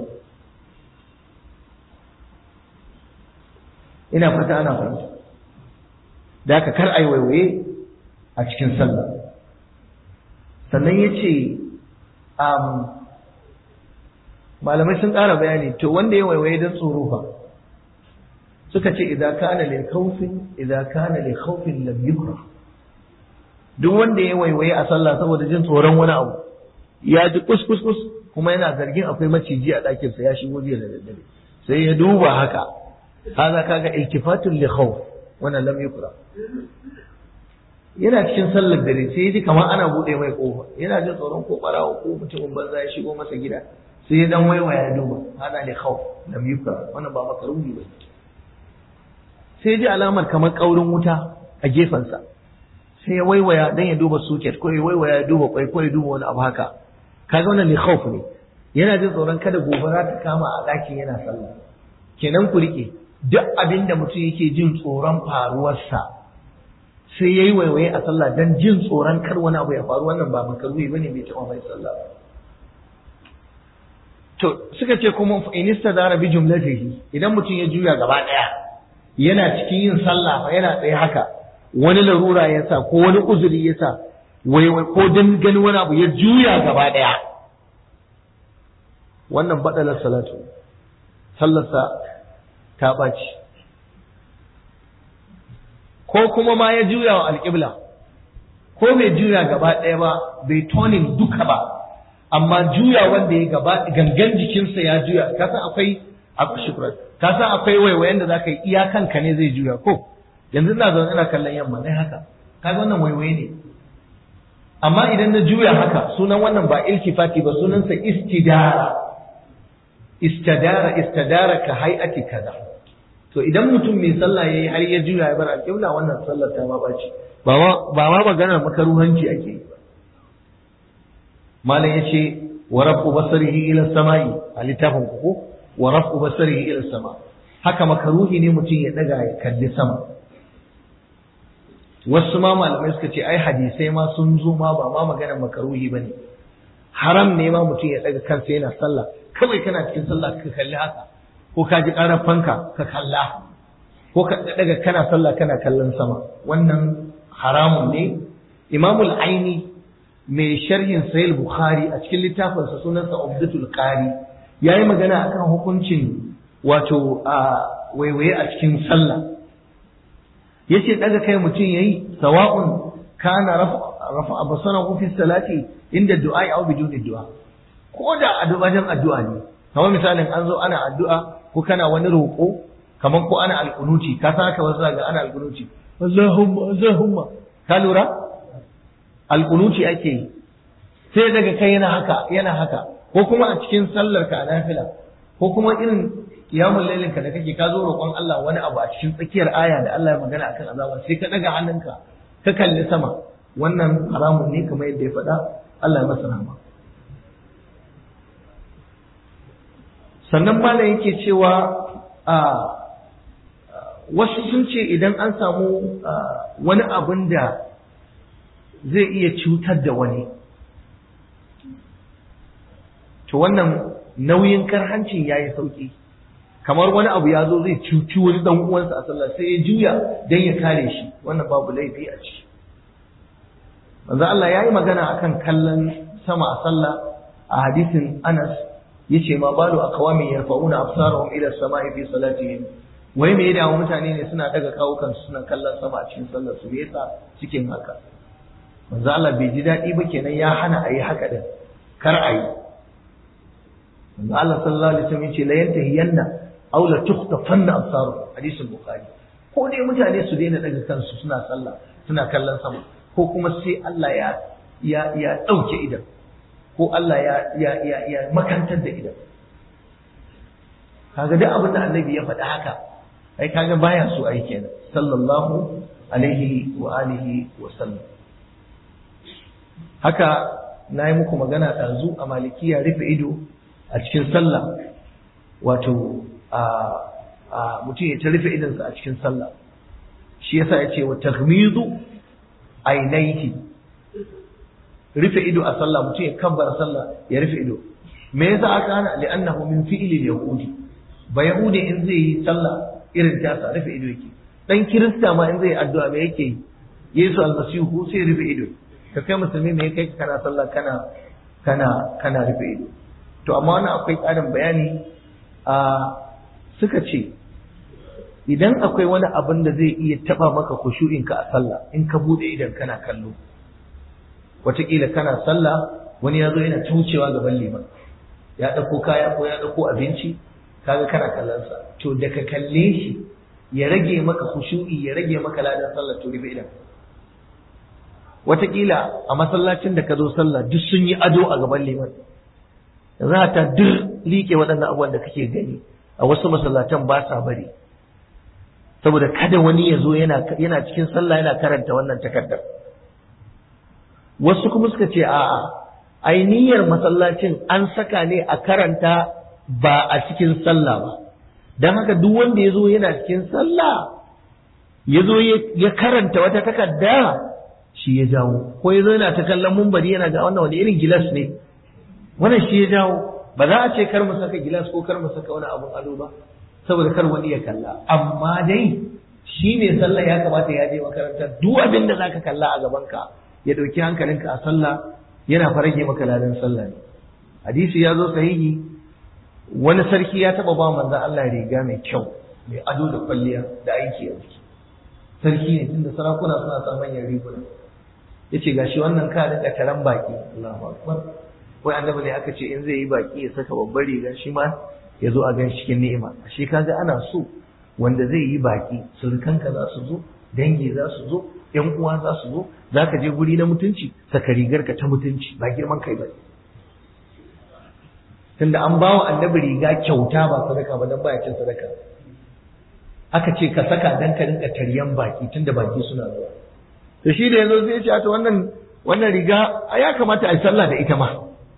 Ina fata ana fahimta. Da ka kar ai waiwaye a cikin sallah. Sannan ya ce malamai sun ƙara bayani, to wanda ya waiwaye don tsoro fa suka ce idan kana li khawfin lam yukrah. Duk wanda ya waiwaye a sallah saboda jin tsoron wani abu, ya ji kuskus kuma yana zargin akwai maciji a ɗakinsa ya shigo jiya da daddare, sai ya duba haka, haza kaga iltifatun li khawf, wannan lam yukra. Yana cikin sallar dare sai ya ji kamar ana buɗe mai kofa, yana jin tsoron ko ɓarawo ko mutumin banza ya shigo masa gida, sai ya dan waiwaya ya duba, hada li khawf lam yukra, wannan ba makaruhi ba. Sai ya ji alamar kamar ƙaurin wuta a gefensa, sai ya waiwaya dan ya duba socket ko ya waiwaya ya duba kwai ko ya duba wani abu haka, kaga wannan li khawf ne, yana jin tsoron kada gobara ta kama a ɗakin yana sallah. Kenan ku rike duk abin da mutum yake jin tsoron faruwarsa sai yayi waiwaye a sallah dan jin tsoron kar wani abu ya faru, wannan ba makaruhi bane, bai taɓa mai sallah. To suka ce kuma in istadara bi jumlatihi, idan mutum ya juya gaba ɗaya yana cikin yin sallah fa yana tsaye haka, wani larura ya sa ko wani uzuri ya sa waiwai ko dan gani wani abu ya juya gaba ɗaya, wannan badalar salatu, sallarsa ta ɓaci. Ko kuma ma ya juya wa alƙibla, ko bai juya gaba ɗaya ba, bai tonin duka ba, amma juya wanda ya gaba gangan jikinsa ya juya, ka san akwai waiwayen da za ka yi iyakanka ne zai juya ko yanzu ina zaune ina kallon yamma dai haka, kaga wannan waiwaye ne, amma idan na juya haka sunan wannan ba iltifati ba, sunansa istidara ka hay'ati kaza. to idan mutum mai sallah yayi har ya juya ya bar alƙibla, wannan sallar ta ma bace, ba ma maganar makaruhanci ake yi ba. malam yace wa rafu basarihi ila samai, a littafin ku wa rafu basarihi ila sama, haka makaruhi ne mutum ya daga ya kalli sama. wasu ma malamai suka ce ai hadisai ma sun zo ma ba ma maganar makaruhi bane, haram ne ma mutum ya daga kansa yana sallah, kawai kana cikin sallah ka kalli haka, ko ka ji karar fanka ka kalla, ko ka daga kana sallah kana kallon sama, wannan haramun ne. Imamul Aini mai sharhin Sahih Bukhari a cikin littafinsa sunansa Umdatul Qari yayi magana akan hukuncin wato waiwaye a cikin sallah. yace daga kai mutum yayi sawa'un kana rafa absarahu fi salati inda du'a aw biduni du'a, ko da wajen addu'a ne, kamar misalin an zo ana addu'a ko kana wani roƙo, kamar ko ana alƙunuti, ka san haka wasu ga ana alƙunuti, Allahumma ka lura alƙunuti ake yi, sai daga kai yana haka, ko kuma a cikin sallar ka a nafila, ko kuma irin kiyamun lailin ka da kake ka zo roƙon Allah wani abu a cikin tsakiyar aya da Allah ya magana akan azaba, sai ka daga hannunka ka kalli sama, wannan haramun ne kamar yadda ya faɗa, Allah ya masa rahama. sannan malam yake cewa wasu sun ce idan an samu wani abin da zai iya cutar da wani, to wannan nauyin karhancin ya yi sauƙi. kamar wani abu ya zo zai cuci wani dan uwansa a sallah sai ya juya dan ya kare shi, wannan babu laifi a ciki. manzo Allah yayi magana akan kallon sama a sallah a hadisin Anas, yace ma balu aqwami yarfa'una absarahum ila as-sama'i fi salatihim, wai me da mutane ne suna daga kawukan su suna kallon sama a cikin sallar su, me yasa cikin haka? manzo Allah bai ji dadi ba kenan, ya hana ayi haka din, kar ayi. manzo Allah sallallahu alaihi wasallam yace la yantahiyanna aw la tukhtafanna absaruhum, hadisin Bukhari. ko dai mutane su daina daga kansu suna sallah suna kallon sama, ko kuma sai Allah ya dauke idan, ko Allah ya makantar da idan. kaga duk abin da Annabi ya faɗa haka, ai kaga baya so ai kenan, sallallahu alaihi wa alihi wa sallam. haka nayi muku magana ɗazu a Malikiya rufe ido a cikin sallah, wato mutum ya ta rufe idonsa a cikin sallah, shi yasa ya ce wa taghmidu ainaihi, rufe ido a sallah, mutum ya kabbara sallah ya rufe ido. me yasa aka hana? li'annahu min fi'li yahudi, ba yahudi in zai yi sallah irin tasa rufe ido yake, dan kirista ma in zai yi addu'a me yake yi? Yesu almasihu sai rufe ido. ka kai musulmi me kai kana sallah kana rufe ido? to amma wannan akwai ƙarin bayani. Suka ce idan akwai wani abin da zai iya taba maka khushu'inka a sallah, in ka bude idan kana kallo, wataƙila kana sallah wani ya zo yana tucewa gaban liman, ya ɗauko kaya ko ya ɗauko abinci, kaga kana kallon sa, to da ka kalle shi ya rage maka khushu'i, ya rage maka ladan sallah, to rufe idan. Wataƙila a masallacin da ka zo sallah duk sun yi ado a gaban liman, za ta duk liƙe waɗannan abubuwan da kake gani a wasu masallatan ba sa bari, saboda kada wani ya zo yana cikin sallah yana karanta wannan takardar. Wasu kuma suka ce a'a, ai niyyar masallacin an saka ne a karanta ba a cikin sallah ba, don haka duk wanda ya zo yana cikin sallah ya zo ya karanta wata takarda, shi ya jawo, ko ya zo yana ta kallon mumbari yana ga wannan wani irin gilas ne, wannan shi ya jawo. Ba za a ce kar mu saka gilas ko kar mu saka wani abun ado ba, saboda kar wani ya kalla, amma dai shi ne sallah ya kamata ya je makaranta, duk abin da zaka kalla a gabanka ya dauki hankalinka a sallah, yana farage maka ladan sallah ne. Hadisi ya zo sahihi, wani sarki ya taba ba manzon Allah riga mai kyau, mai ado da kwalliya da aiki a jiki. Sarki ne, tunda sarakuna suna sa manyan riguna. Yace gashi wannan ka rinka taran baki, Allahu akbar. Wai annabi ne aka ce in zai yi baki ya saka babbar riga, shi ma ya zo a gan cikin ni'ima. Shi kaga ana so wanda zai yi baki surukanka za su zo dangi za su zo, ƴan uwa za su zo, za ka je guri na mutunci, saka rigarka ta mutunci, ba girman kai ba. Tunda an bawa annabi riga kyauta ba sadaka ba, dan baya cin sadaka. Aka ce ka saka dan ka rinka taryan baki tunda baki suna zuwa. To shi da yazo sai ya ce to wannan riga ya kamata a yi sallah da ita ma.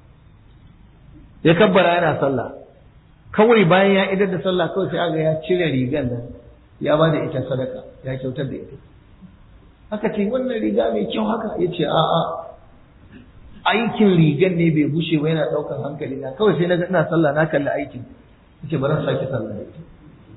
Ya kabbara yana sallah. Kawai bayan ya idar da sallah kawai sai aga ya cire rigan nan ya ba da ita sadaka, ya kyautar da ita. Aka ce wannan riga mai kyau haka, ya ce a'a aikin rigan ne bai bushe ba yana ɗaukar hankali na, kawai sai na ga ina sallah na kalli aikin, ya ce bari sake sallah da ita.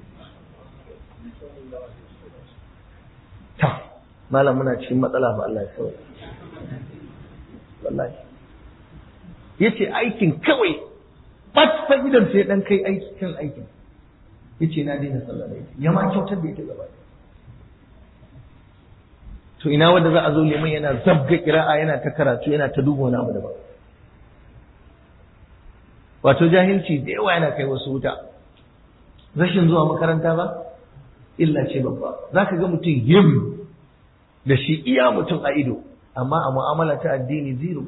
Ta malam muna cikin matsala ba Allah ya sauya. Wallahi yace aikin kawai bat fa idan sai dan kai aiki kan aikin, yace na daina sallah da ita, ya ma kyautar da ita gaba. To ina wanda za a zo liman yana zabga kira'a yana ta karatu yana ta duba wani abu daban. Wato jahilci da yawa yana kai wasu wuta. Rashin zuwa makaranta ba illa ce babba. Za ka ga mutum yim da shi iya mutum a ido, amma a mu'amala ta addini zero.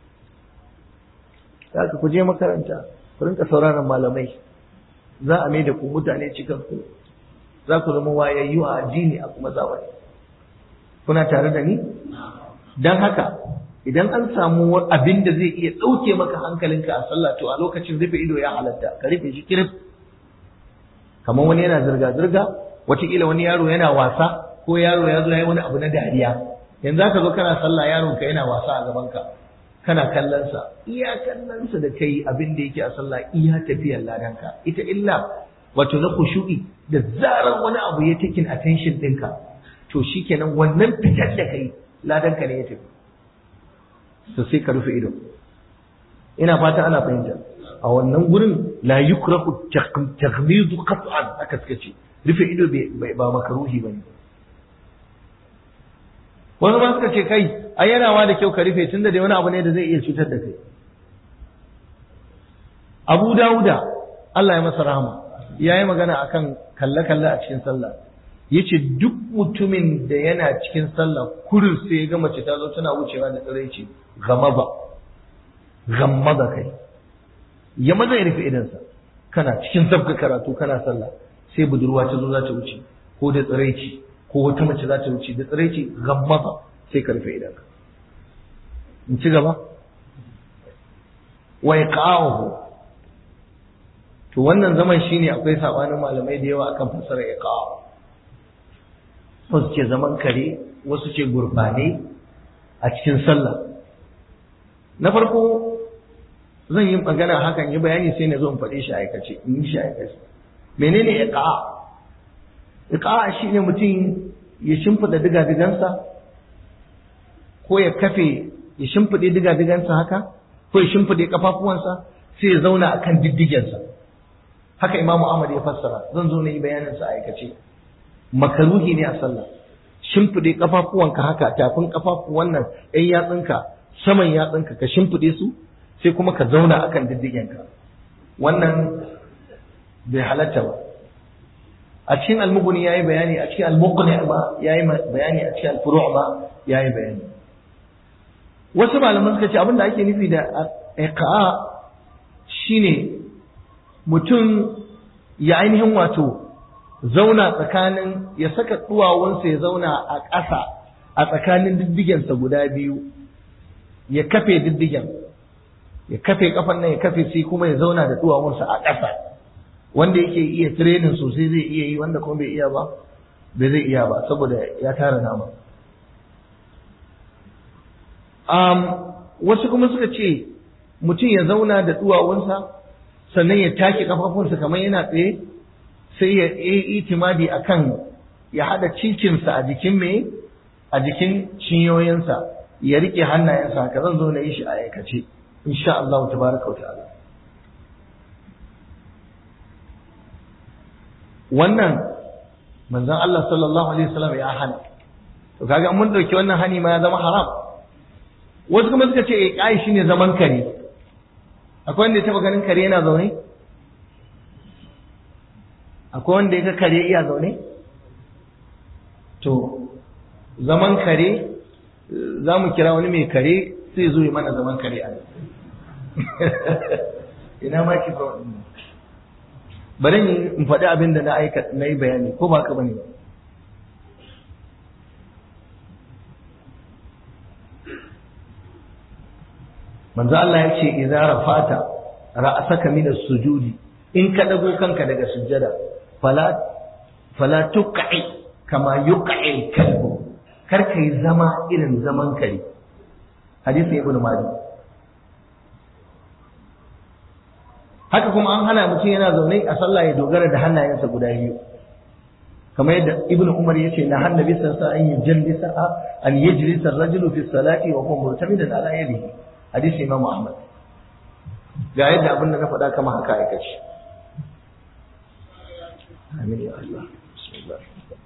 Za ka ku je makaranta, ku rinka sauraron malamai, za a mai da ku mutane cikakku, za ku zama wayayyu a addini a kuma zamani. Kuna tare da ni? Don haka idan an samu abin da zai iya ɗauke maka hankalinka a sallah, to a lokacin rufe ido ya halatta, ka rufe shi kirif. Kamar wani yana zirga-zirga, wataƙila wani yaro yana wasa, ko yaro ya zo ya yi wani abu na dariya. Yanzu ka zo kana sallah yaronka yana wasa a gabanka, kana kallonsa, iya kallonsa da kai abin da yake a sallah iya tafiyar ladanka. Ita illa wato na kushu'i da zarar wani abu ya taking attention ɗinka, to shi kenan wannan fitar da kai ladanka ne ya tafi, to sai ka rufe ido. Ina fata ana fahimta. A wannan gurin la yukrahu taghmidu qat'an, aka suka ce rufe ido ba makaruhi bane. Wani ma suka ce kai ai yana ma da kyau ka rufe tunda dai wani abu ne da zai iya cutar da kai. Abu Dawuda Allah ya masa rahama yayi magana akan kalle-kalle a cikin sallah. Yace duk mutumin da yana cikin sallah kurin sai ya ga mace ta zo tana wucewa da tsiraici, gammaba kai, ya maza ya rufe idansa. Kana cikin sabga karatu kana sallah sai budurwa ta zo za ta wuce, ko da tsiraici, ko wata mace za ta wuce da tsiraici, gammaba sai ka rufe idanka. In ci gaba, wa iqa'uhu. To wannan zaman shine akwai sabanin malamai da yawa akan fassara iqa'. Wasu ce zaman kare, wasu ce gurbane a cikin sallah. Na farko zan yi magana hakan yi bayani sai na zo in faɗe shi aikace, in yi shi aikace. Menene iqa'? Iqa' shine mutum ya shimfida diga-digansa, ko ya kafe ya shimfide diga-digansa haka, ko ya shimfide kafafuwansa sai ya zauna akan diddigensa. Haka Imam Ahmad ya fassara, zan zo na yi bayanin sa aikace. Makaruhi ne a sallah, shimfide kafafuwanka haka, tafin kafafuwan nan ɗan yatsunka, saman yatsunka ka shimfide su, sai kuma ka zauna akan diddigenka. Wannan bai halatta ba. A cikin Al-Mughni yayi bayani, a cikin Al-Muqni ma yayi bayani, a cikin Al-Furu' ma yayi bayani. Wasu malaman suka ce abin da ake nufi da iqa' shine mutum ya ainihin wato zauna tsakanin, ya saka duwawunsa ya zauna a ƙasa a tsakanin diddigensa guda biyu, ya kafe diddigen, ya kafe kafan nan, ya kafe sai kuma ya zauna da duwawunsa a ƙasa. Wanda yake iya training sosai zai iya yi, wanda kuma bai iya ba bai zai iya ba saboda ya tara nama. Wasu kuma suka ce mutum ya zauna da duwawunsa sannan ya take kafafunsa kamar yana tsaye, sai ya yi itimadi akan ya hada cikinsa a jikin a jikin cinyoyinsa, ya rike hannayensa haka. Zan zo na yi shi a aikace insha Allah tabaraka wa ta'ala. Wannan manzon Allah sallallahu alaihi wasallam ya hana. To kaga mun dauki wannan hani ma ya zama haram. Wasu kuma suka ce kai shine zaman kare. Akwai wanda ya taba ganin kare yana zaune? Akwai wanda ya ga kare iya zaune? To zaman kare za mu kira wani mai kare sai zo yi mana zaman kare a ina ma ki ba wannan bari in faɗi abin da na yi bayani ko ba ka bane ba. Manzo Allah ya ce idza rafata ra'saka min as-sujudi in ka dago kanka daga sujjada fala tuqi kama yuqi kalbu kar kai zama irin zaman kare hadisi ibn Majah. Haka kuma an hana mutum yana zaune a sallah ya dogara da hannayensa guda biyu kamar yadda ibn Umar yace na hannabi sallallahu alaihi wasallam an yajlisa ar-rajulu fi salati wa huwa murtamidan ala yadihi hadisi Imam Ahmad. Ga yadda abin da na faɗa kama haka ya kashi. Amin ya Allah. Bismillah.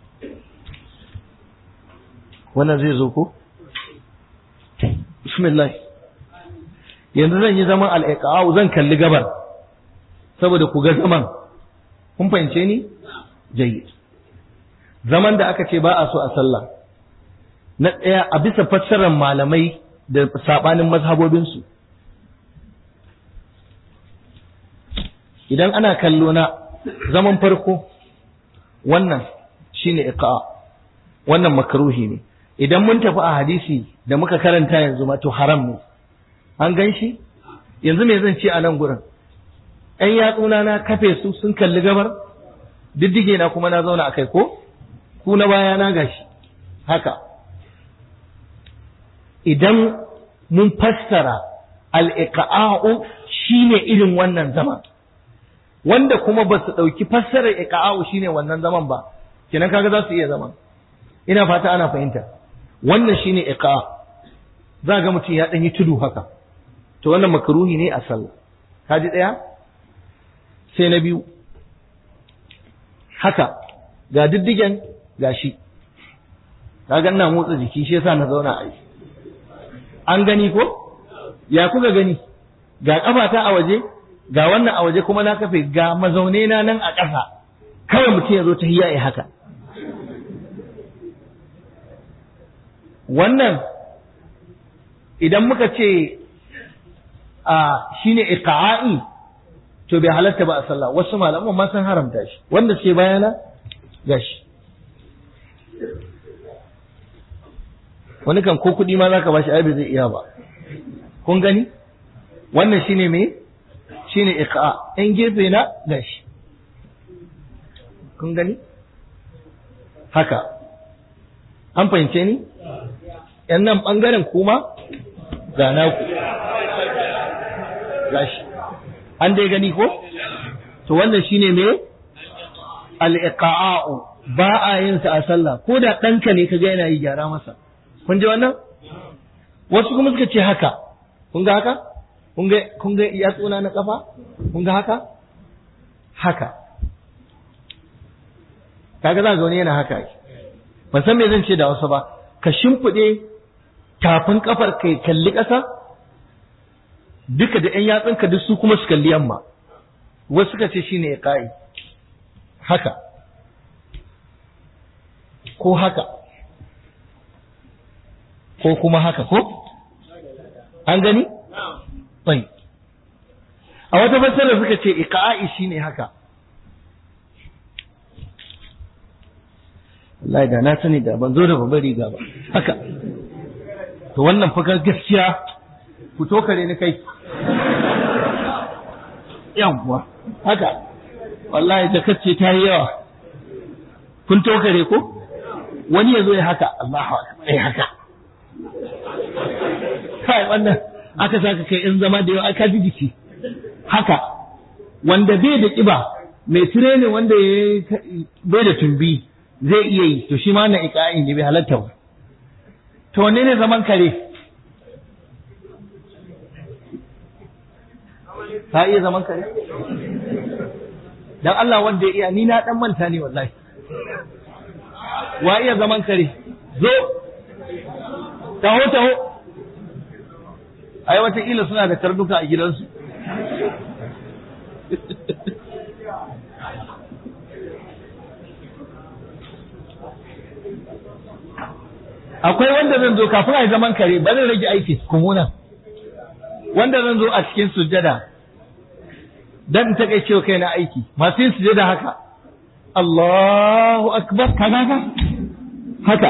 Wannan zai zo ko? Bismillah. Yanzu zan yi zaman al-iqa'u zan kalli gabar saboda ku ga zaman. Kun fahimce ni? Jayyid. Zaman da aka ce ba a so a sallah. Na ɗaya a bisa fassarar malamai da sabanin mazhabobinsu. Idan ana kallo na zaman farko wannan shine iqa, wannan makruhi ne. Idan mun tafi a hadisi da muka karanta yanzu ma to haram ne. An gan shi? Yanzu me zan ce a nan gurin? ‘Yan yatsuna na kafe su sun kalli gabar, diddige na kuma na zauna a kai ko? Ku na baya na gashi, haka. Idan mun fassara al'iƙa'a'u shi ne irin wannan zaman, wanda kuma ba su ɗauki fassarar iƙa'a'u shi ne wannan zaman ba, kenan kaga za su iya zaman. Ina fata ana fahimta. Wannan shi ne iƙa'a, za ga mutum ya ɗanyi tudu haka, to wannan makaruhi ne a sallah. Kaji ɗaya? Sai na biyu, haka, ga diddigen ga shi, kaga ina motsa jiki shi yasa na zauna a yi. An gani ko? Ya kuka gani? Ga ƙafata a waje, ga wannan a waje kuma na kafe, ga mazaune na nan a ƙasa, kawai mutum ya zo ta hiya ya haka. Wannan, idan muka ce shi ne iqa'i, to bai halatta ba a sallah, wasu malaman ma sun haramta shi, wanda ce bayana ga shi. Wani kan ko kuɗi ma za ka ba shi ai bai zai iya ba. Kun gani? Wannan shine me? Shine iqa. In gefe na gashi. Kun gani? Haka. An fahimce ni? Yan nan ɓangaren kuma ga naku. Gashi. An dai gani ko? To wannan shine me? Al-iqa'u. Ba a yin sa a sallah. Ko da ɗanka ne ka ga yana yi gyara masa. Kun ji wannan? Wasu kuma suka ce haka. Kun ga haka? Kun ga yatsuna na kafa? Kun ga haka? Haka. Kaga za ga wani yana haka. Ban san me zan ce da wasu ba. Ka shimfiɗe tafin kafar kai kalli ƙasa? Duka da ƴan yatsunka duk su kuma su kalli yamma. Wasu suka ce shine iqa'i. Haka. Ko haka. Ko kuma haka ko? An gani? Bai. A wata fassara suka ce iqa'i shine haka. Wallahi da na sani da ban zo da babbar riga ba. Haka. To wannan fa gaskiya ku tokare ni kai. Yawwa. Haka. Wallahi jakacce ta yi yawa. Kun tokare ko? Wani ya zo ya haka. Allahu akbar. Haka. Kai wannan aka saka kai in zama da yawa aka ji jiki haka wanda bai da kiba mai training wanda bai da tumbi zai iya yi to shi ma na iqa'i ne bai halatta ba to wanne ne zaman kare ka iya zaman kare dan Allah wanda ya iya ni na dan manta ne wallahi wa iya zaman kare zo taho ai wataƙila suna da karnuka a gidansu akwai wanda zan zo kafin a yi zaman kare ba zan rage aiki kumuna wanda zan zo a cikin sujjada dan ta kai cewa kai na aiki masu yin sujjada haka Allahu akbar kaga haka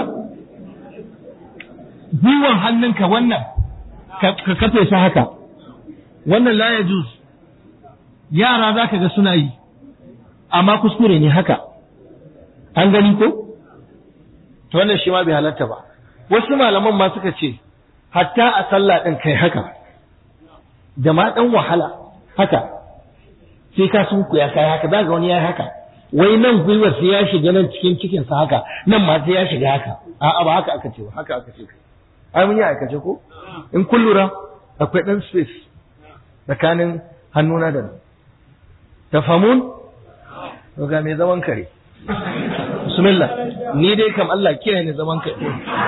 gwiwan hannunka wannan ka kafe shi haka wannan la yajuz yara zaka ga suna yi amma kuskure ne haka an gani ko to wannan shi ma bai halatta ba wasu malaman ma suka ce hatta a sallah din kai haka da ma dan wahala haka sai ka sun kuya kai haka zaga wani yayi haka wai nan gwiwar sai ya shiga nan cikin cikin sa haka nan ma sai ya shiga haka a'a ba haka aka ce ba haka aka ce ai mun yi aikace ko in kun lura akwai dan space tsakanin hannuna da tafamun ga mai zaman kare bismillah ni dai kam Allah kiyaye ni zaman kare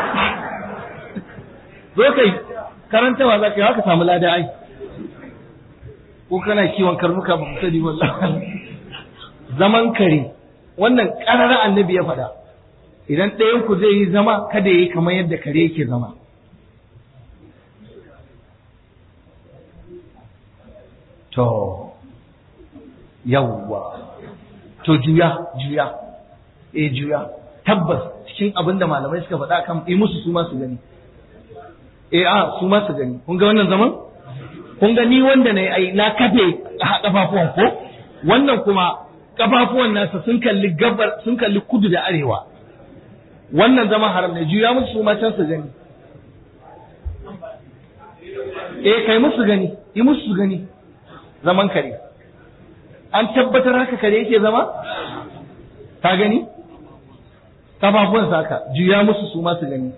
zo kai karantawa za ka yi haka samu lada ai ko kana kiwon karnuka ba ku sani wallahi zaman kare wannan ƙarar annabi ya faɗa idan ɗayan ku zai yi zama kada yi kamar yadda kare yake zama to yawwa to juya juya tabbas cikin abin da malamai suka faɗa kan yi musu su ma su gani su ma su gani kun ga wannan zaman kun ga ni wanda na yi na kafe a kafafuwan ko wannan kuma kafafuwan nasa sun kalli gabar sun kalli kudu da arewa wannan zaman haram ne juya musu su ma can su gani kai musu gani yi musu su gani zaman kare an tabbatar haka kare yake zama ka gani kafafuwan saka juya musu su ma su gani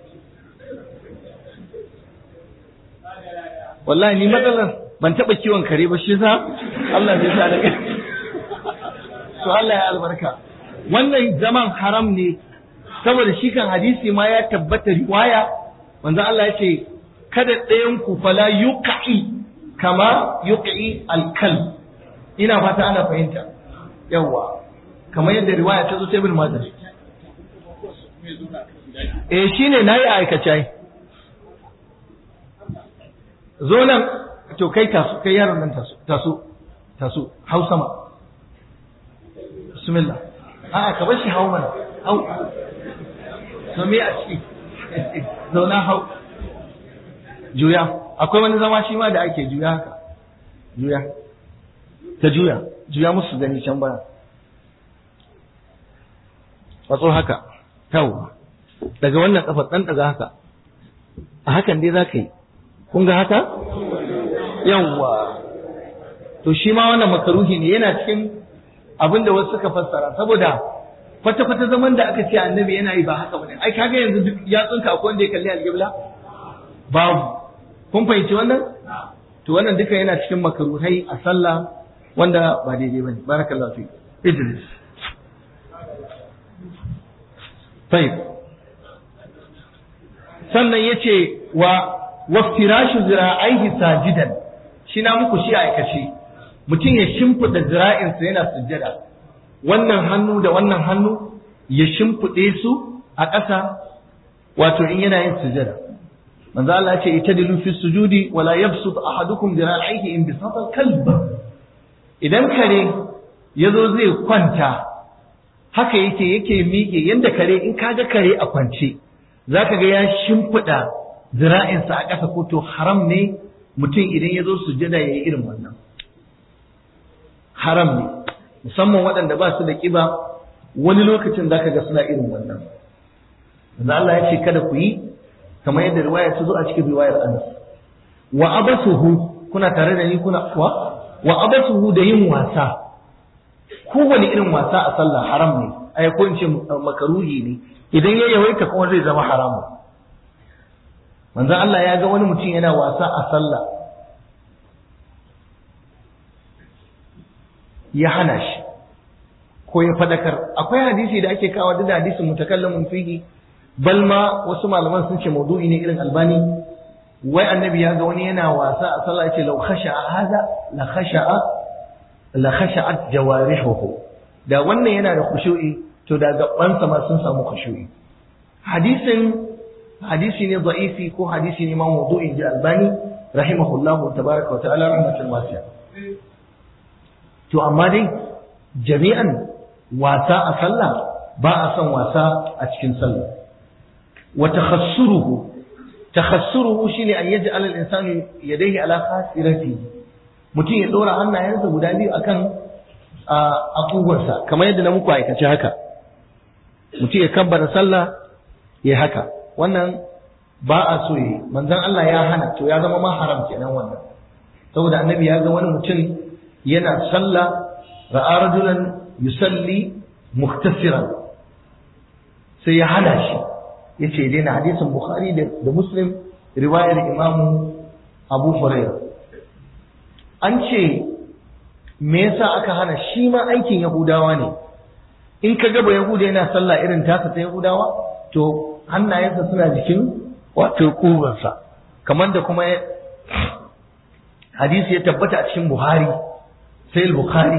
wallahi ni matsalar ban taba kiwon kare ba shi sa Allah zai sa da kai to Allah ya albarka wannan zaman haram ne saboda shi kan hadisi ma ya tabbata riwaya manzo Allah ya ce kada ɗayan ku fala yuqi kama yuqi al-kalb ina fata ana fahimta yawa kamar yadda riwaya ta zo ta ibn Majah shine nayi aikace zo nan to kai taso kai yaron nan taso hau sama bismillah ka bar shi hau mana hau so me a ciki zauna hau juya akwai wani zama shi ma da ake juya haka juya musu gani can baya watso haka yawwa daga wannan kafar dan daga haka a hakan dai za ka yi kun ga haka yawwa to shi ma wannan makaruhi ne yana cikin abin da wasu suka fassara saboda kwata-kwata zaman da aka ce annabi yana yi ba haka bane ai kaga yanzu duk yatsunka akwai wanda ya kalli alƙibla babu kun fahimci wannan to wannan duka yana cikin makaruhai a sallah wanda ba daidai bane barakallahu fi Idris tayyib sannan yace waftirashu zira'aihi sajidan shi na muku shi aikace mutum ya shimfida zira'insa yana sujjada wannan hannu da wannan hannu ya shimfide su a ƙasa wato in yana yin sujjada manzo Allah ya ce itadilu fi sujudi wala yabsut ahadukum zira'aihi in bisata kalb idan kare yazo zai kwanta haka yake miƙe yanda kare in kaga kare a kwance zaka ga ya shimfida zira'insa a ƙasa ko to haram ne mutum idan ya zo sujjada ya yi irin wannan haram ne musamman waɗanda ba su da ƙiba wani lokacin za ka ga suna irin wannan da Allah ya ce kada ku yi kamar yadda riwaya ta zo a cikin riwayar Anas wa abasuhu kuna tare da ni kuna kuwa wa abasuhu da yin wasa kowane irin wasa a sallah haram ne ai ko in ce makaruhi ne idan ya yawaita kuma zai zama haramun manzon Allah ya ga wani mutum yana wasa a sallah ya hana shi ko ya fadakar akwai hadisi da ake kawo da hadisin mutakallamun fihi bal ma wasu malaman sun ce maudu'i ne irin Albani wai annabi ya ga wani yana wasa a sallah yace law khasha'a hada la khasha'at jawarihuhu da wannan yana da khushu'i to da gabansa ma sun samu khushu'i hadisin hadisi ne da'ifi ko hadisi ne ma mawdu'in ji Albani rahimahullahu tabaraka wa ta'ala rahmatul wasi'a. To amma dai jami'an wasa a sallah ba a son wasa a cikin sallah. Wa takhassuruhu shine an yaj'al al-insanu yadayhi ala khasirati, mutum ya dora hannayensa guda biyu akan akubarsa kamar yadda na muku aikace haka. Mutum ya kabbara sallah ya haka, wannan ba a so yi, manzon Allah ya hana, to ya zama ma haram kenan wannan. Saboda annabi ya ga wani mutum yana sallah, ra'a rajulan yusalli muhtasiran, sai ya hana shi, yace dai na hadisin Bukhari da Muslim, riwayar Imam Abu Hurairah. An ce me yasa aka hana, shi ma aikin Yahudawa ne. In ka gaba Yahuda yana sallah irin tasa ta Yahudawa, to hannayensa suna jikin wato kubansa, kamar da kuma hadisi ya tabbata a cikin Buhari, sai Bukhari.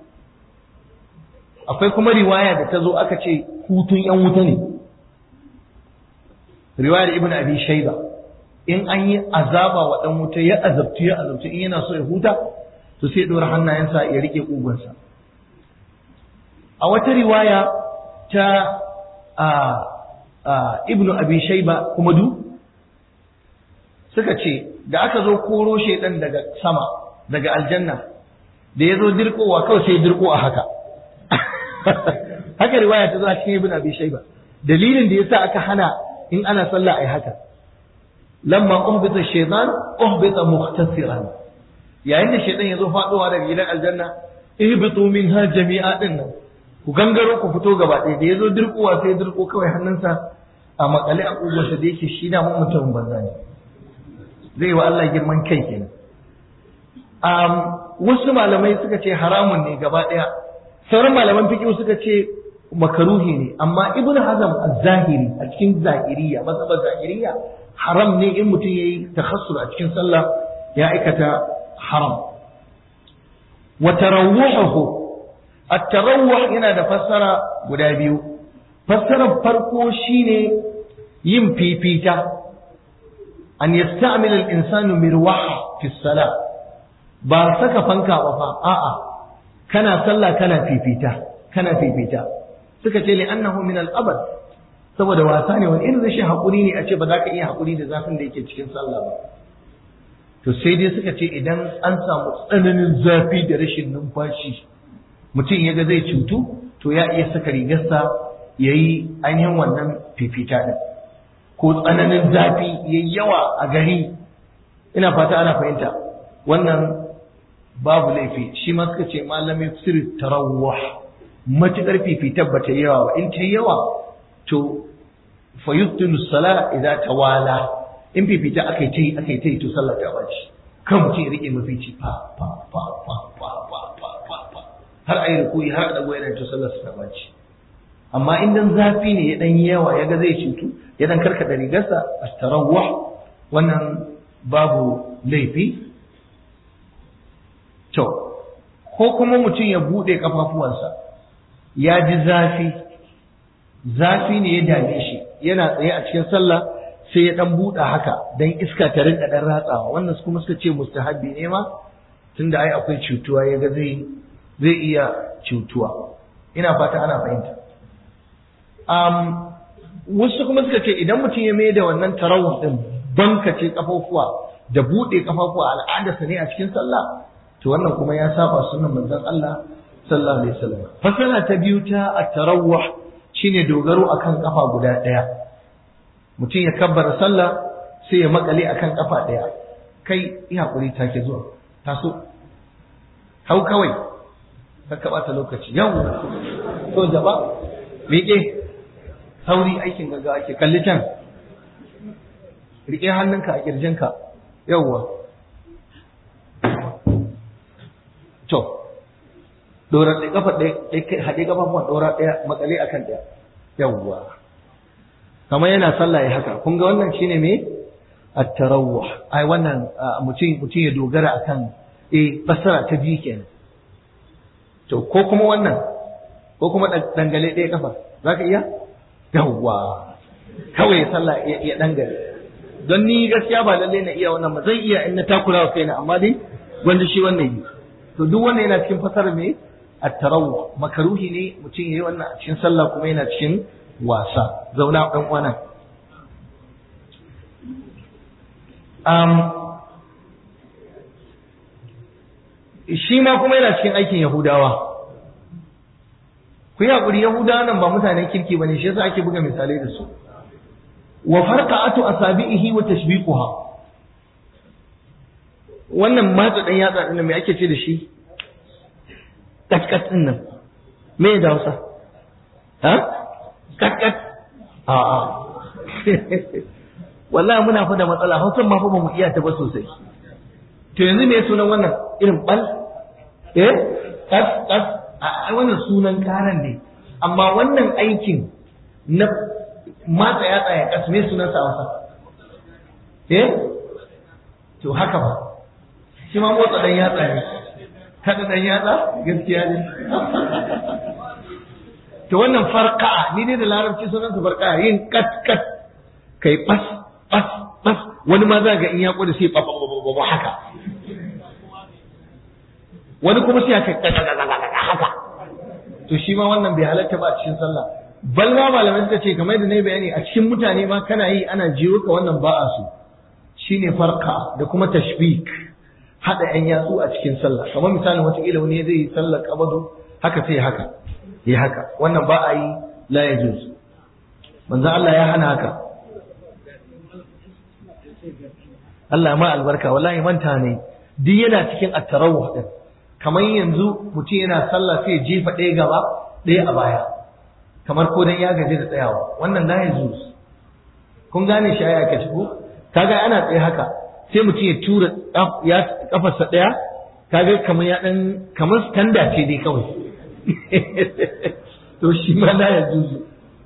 Akwai kuma riwaya da ta zo aka ce hutun ‘yan wuta ne, riwayar Ibn Abi Shayba, in an yi azaba wa ɗan wuta ya azabtu in yana so ya huta, to sai ɗora hannayensa ya riƙe ƙugunsa. A wata riwaya ta Ibn Abi Shayba kuma suka ce da aka zo koro shaidan daga sama, daga aljanna, da ya zo dirkowa kawai sai dirko a haka. Haka riwaya ta zo a cikin Ibn Abi Shayba. Dalilin da yasa aka hana in ana sallah ai haka, lamma uhbita shaytan uhbita muhtasiran, yayin da shaidan ya zo faɗowa daga gidan aljanna, ihbitu minha jami'a din nan, ku gangaro ku fito gaba ɗaya. Da ya zo dirkowa sai dirko kawai hannunsa a makale a ƙugunsa, da yake shi da mutumin banza ne, zai wa Allah girman kai kenan. Wasu malamai suka ce haramun ne gaba ɗaya, sauran malaman fiqh suka ce makaruhi ne, amma Ibn Hazm az-Zahiri a cikin Zahiriyya, mazhabar Zahiriyya, haram ne in mutum yayi takhassur a cikin sallah ya aikata haram. Wa tarawwuhu, at-tarawwuh yana da fassara guda biyu. Fassarar farko shine yin fifita, an yasta'mil al-insanu mirwaha fi as-salah, ba saka fanka ba fa, a'a kana sallah kana fifita. Suka ce li annahu min al-abad, saboda wasa ne, wani irin rashin hakuri ne a ce ba za ka iya hakuri da zafin da yake cikin sallah ba. To sai dai suka ce idan an samu tsananin zafi da rashin numfashi, mutum ya ga zai cutu, to ya iya saka rigarsa ya yi ainihin wannan fifita ɗin. Ko tsananin zafi ya yawa a gari, ina fata ana fahimta, wannan babu laifi. Shi ma suka ce malamin sirri tarawwah, matuƙar fifitar ba ta yi yawa ba. In ta yi yawa, to fa yuftinu sala idza tawala, in fifita aka yi to sallar ta baci. Kan mutum ya rike mafici fa har a yi rukuyi har a dago yana to sallar ta baci. Amma in dan zafi ne ya dan yawa, ya ga zai cutu, ya dan karkada rigarsa, at-tarawwah, wannan babu laifi. To ko kuma mutum ya bude kafafuwansa, ya ji zafi ne ya dame shi, yana tsaye a cikin sallah sai ya dan buɗa haka dan iska ta rinka dan ratsawa. Wannan kuma suka ce mustahabbi ne ma, tunda ai akwai cutuwa, ya ga zai iya cutuwa. Ina fata ana fahimta. Wasu kuma suka ce idan mutum ya mai da wannan tarawih din bankace kafafuwa da buɗe kafafuwa al'adarsa ne a cikin sallah, to wannan kuma ya saba sunnan manzon Allah sallallahu alaihi wasallam. Fasala ta biyu ta at-tarawih shine dogaro akan kafa guda ɗaya. Mutum ya kabbara sallah sai ya makale akan kafa ɗaya. Kai yi hakuri take zuwa, taso, hau kawai, ka bata lokaci. Yau to jaba miƙe, sauri, aikin gaggawa ake, kalli can, riƙe hannunka a ƙirjinka, yawwa. To, ɗora ɗaya ƙafa ɗaya, haɗe ƙafafuwan ɗora ɗaya, makale akan ɗaya, yawwa. Kamar yana sallah ya haka, kun ga wannan shine me? At-tarawwuh. Ai wannan mutum ya dogara akan fassara ta biyu kenan. To, ko kuma wannan, ko kuma dangale ɗaya ƙafa, za ka iya? Yawwa, kawai ya sallah ya dangare. Don ni gaskiya ba lalle na iya wannan ba, zai iya in na takura wa kaina, amma dai wanda shi wannan yi. To duk wannan yana cikin fasara me at-tarawwu, makaruhi ne mutum yayi wannan a cikin sallah kuma yana cikin wasa. Zauna dan uwana. Shi ma kuma yana cikin aikin Yahudawa. Ku yi hakuri, Yahudawa nan ba mutanen kirki bane, shi yasa ake buga misalai da su. Wa farqa'atu asabihi wa tashbiquha, wannan matsa dan yatsa din me ake ce da shi? Katkat din nan me da Hausa? Ha? Katkat? A'a. Wallahi muna fa da matsala, Hausan ma fa ba mu iya ta ba sosai. To yanzu me sunan wannan irin bal? Kas wannan sunan karan ne, amma wannan aikin na matsa yatsa ya kasme sunan sa Hausa. To haka ba. Shi ma motsa dan yatsa ne. Kada dan yatsa gaskiya ne. To wannan farqa ni dai da larabci sunan sa farqa, yin kat kai pas wani ma za ga in ya kwada sai haka. Wani kuma sai haka. To shi ma wannan bai halatta ba a cikin sallah. Bal ma malamai suka ce kamar da na yi bayani a cikin mutane ma kana yi ana jiyo ka, wannan ba a so. Shine farka da kuma tashbik, hada yan yatsu a cikin sallah. Kamar misalin wataƙila wani zai yi sallar qabadu haka sai haka, yi haka. Wannan ba a yi, la yajuz. Manzo Allah ya hana haka. Allah ma albarka, wallahi manta ne. Duk yana cikin at-tarawwuh din. Kamar yanzu mutum yana sallah sai jefa ɗaya gaba ɗaya a baya, kamar ko dan ya gaji da tsayawa, wannan la yajuz. Kun gane shi aya kace ko? Kaga ana tsaye haka sai mutum ya tura kafarsa ɗaya, kaga kamar ya dan kamar standa ce dai kawai. To shi ma la yajuz.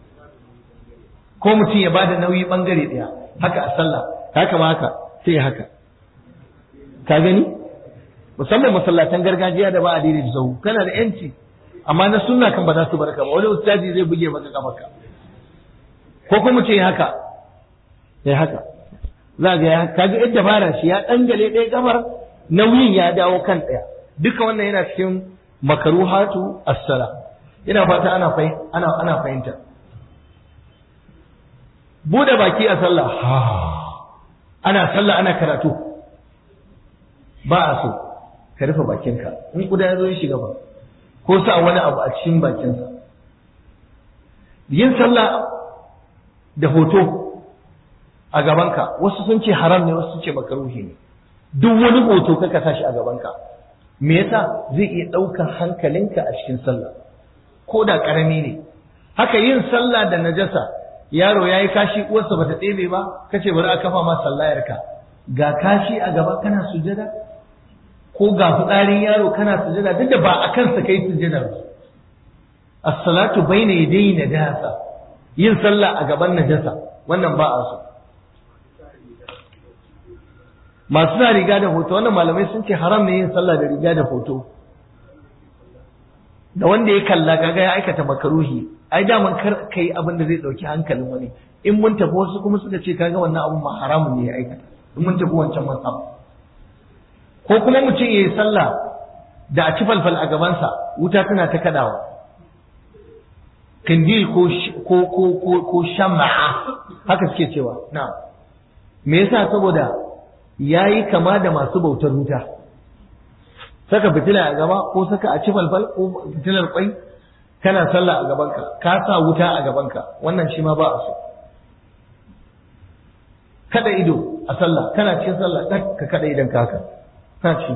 Ko mutum ya bada nauyi bangare ɗaya haka a sallah, haka ma haka sai haka. Ka gani? Musamman masallatan gargajiya da ba a daidai da sahu, kana da yanci, amma na sunna kan ba za su barka ba. Wani ustazi zai buge maka kafarka, ko kuma ce haka ya haka, za ga ya kaga yadda bara shi ya dangale ɗaya kafar, nauyin ya dawo kan ɗaya. Duka wannan yana cikin makaruhatu as-sala. Ina fata ana fahimta. Bude baki a sallah, ana sallah ana karatu, ba a so ka rufe bakinka in kuda ya zo ya shiga ba, ko sa wani abu a cikin bakinsa. Yin sallah da hoto a gabanka, wasu sun ce haram ne, wasu sun ce makaruhi ne. Duk wani hoto ka sa shi a gabanka, me yasa? Zai iya ɗaukar hankalinka a cikin sallah, ko da ƙarami ne. Haka yin sallah da najasa, yaro ya yi kashi uwarsa bata ɗebe ba, kace bari a kafa ma sallayarka, ga kashi a gaba kana sujada, ko ga fitsarin yaro kana sujada, duk da ba a kansa kai sujada ba. As-salatu bayna yaday najasa, yin sallah a gaban najasa, wannan ba a so. Masu sa riga da hoto, wannan malamai sun ce haram ne yin sallah da riga da hoto. Da wanda ya kalla kaga ya aikata makaruhi, ai daman kar kai abin da zai dauki hankalin wani. In mun tafi wasu kuma suka ce kaga wannan abun ma haramun ne ya aikata, in mun tafi wancan masab. Ko kuma mutum ya yi sallah da a ci falfal a gabansa, wuta tana ta kadawa, kandil ko shama'a haka suke cewa. Na me yasa? Saboda yayi kama da masu bautar wuta, saka fitila a gaba ko saka a ci falfal ko fitilar kwai, kana sallah a gabanka, ka sa wuta a gabanka, wannan shi ma ba a so. Kada ido a sallah, kana cikin sallah ka kada idan ka haka ci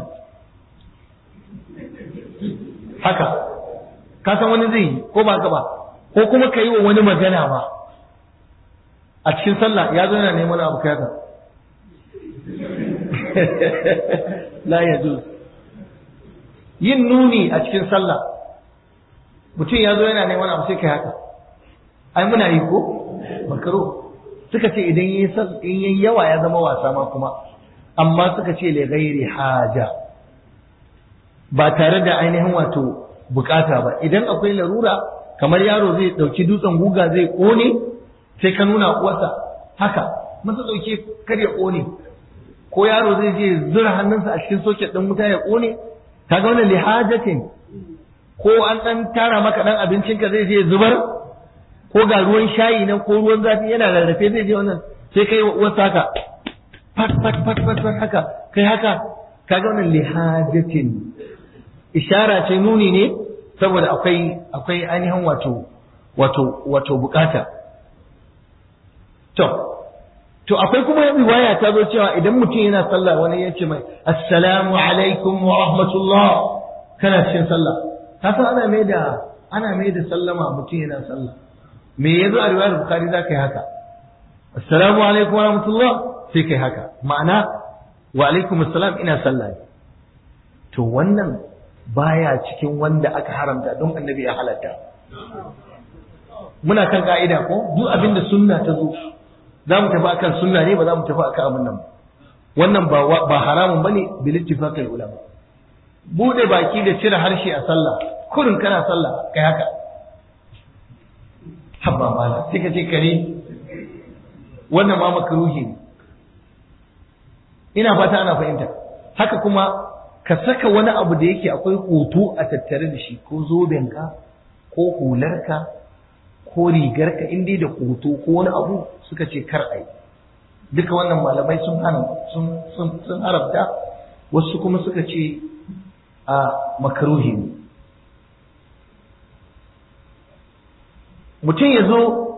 haka, ka san wani zai yi ko ba ka ba, ko kuma ka yi wa wani magana ba a cikin sallah, ya zo yana neman abu kaza. La yajuz. Yin nuni a cikin sallah, mutum ya zo yana neman abu sai kai haka, ai muna yi ko makaro. Suka ce idan yayi yawa ya zama wasa ma kuma, amma suka ce li ghairi haja, ba tare da ainihin wato bukata ba. Idan akwai larura, kamar yaro zai dauki dutsen guga zai kone, sai ka nuna uwarsa haka masa dauke kar ya kone ko yaro zai je zura hannunsa a cikin soket din wuta ya kone kaga wannan lihajatin ko an dan tara maka dan abincinka zai je zubar ko ga ruwan shayi nan ko ruwan zafi yana rarrafe zai je wannan sai kai uwarsa haka fat haka kai haka kaga wannan lihajatin ishara ce nuni ne saboda akwai ainihin wato bukata to akwai kuma riwaya ta zo cewa idan mutum yana sallah wani ya ce mai assalamu alaikum wa rahmatullah kana cikin sallah ka san ana mai da sallama mutum yana sallah me yazo a riwayar bukhari za ka yi haka assalamu alaikum wa rahmatullah sai kai haka ma'ana wa alaikum assalam ina sallah ne to wannan baya cikin wanda aka haramta don annabi ya halatta muna kan ka'ida ko duk abinda sunna ta zo za mu tafi akan sunna ne ba za mu tafi akan abin nan wannan ba haramun bane bil ittifaqil ulama bude baki da cire harshe a sallah kurin kana sallah kai haka habba mala sai ka ce kare wannan ma makruhi ne ina fata ana fahimta haka kuma ka saka wani abu da yake akwai hoto a tattare da shi ko zobenka ko hularka ko rigarka in dai da hoto ko wani abu suka ce kar ai duka wannan malamai sun haramta wasu kuma suka ce a makaruhi ne mutum ya zo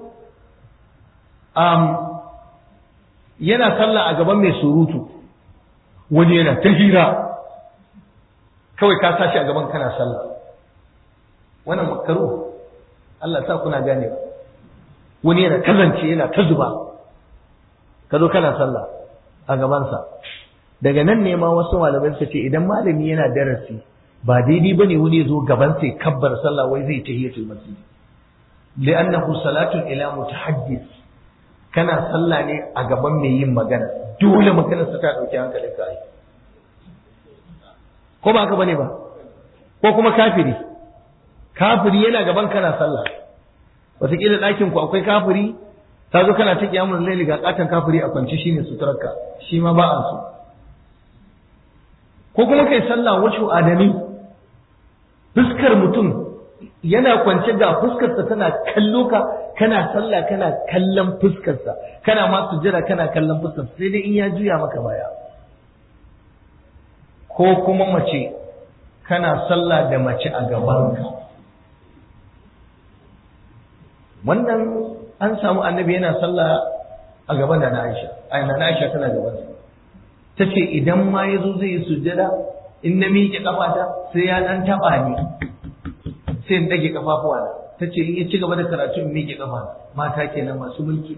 yana sallah a gaban mai surutu wani yana ta hira kawai ka sashi a gaban kana sallah wannan makaruhi Allah sa kuna gane wani yana kazance yana ta zuba ka zo kana sallah a gabansa daga nan ne ma wasu malamai suka ce idan malami yana darasi ba daidai bane wani ya zo gaban sai kabbar sallah wai zai tahiyatul masjid li'annahu salatun ila mutahaddis kana sallah ne a gaban mai yin magana dole maganar sa ta dauki hankalin ka ai ko ba haka bane ba ko kuma kafiri yana gaban kana sallah wataƙila ɗakin ku akwai kafiri ta zo kana ta kiyamun laili ga katon kafiri a kwance shine suturarka shi ma ba a so ko kuma kai sallah wacu adami fuskar mutum yana kwance ga fuskarsa tana kallo ka kana sallah kana kallon fuskarsa kana ma sujjada kana kallon fuskarsa sai dai in ya juya maka baya ko kuma mace kana sallah da mace a gabanka wannan an samu annabi yana sallah a gaban da Aisha na Aisha tana gaban sa tace idan ma yazo zai yi sujjada in na miƙe kafata sai ya dan taba ni sai in dage kafafuwa na tace in ya ci gaba da karatu in miƙe kafa mata kenan masu mulki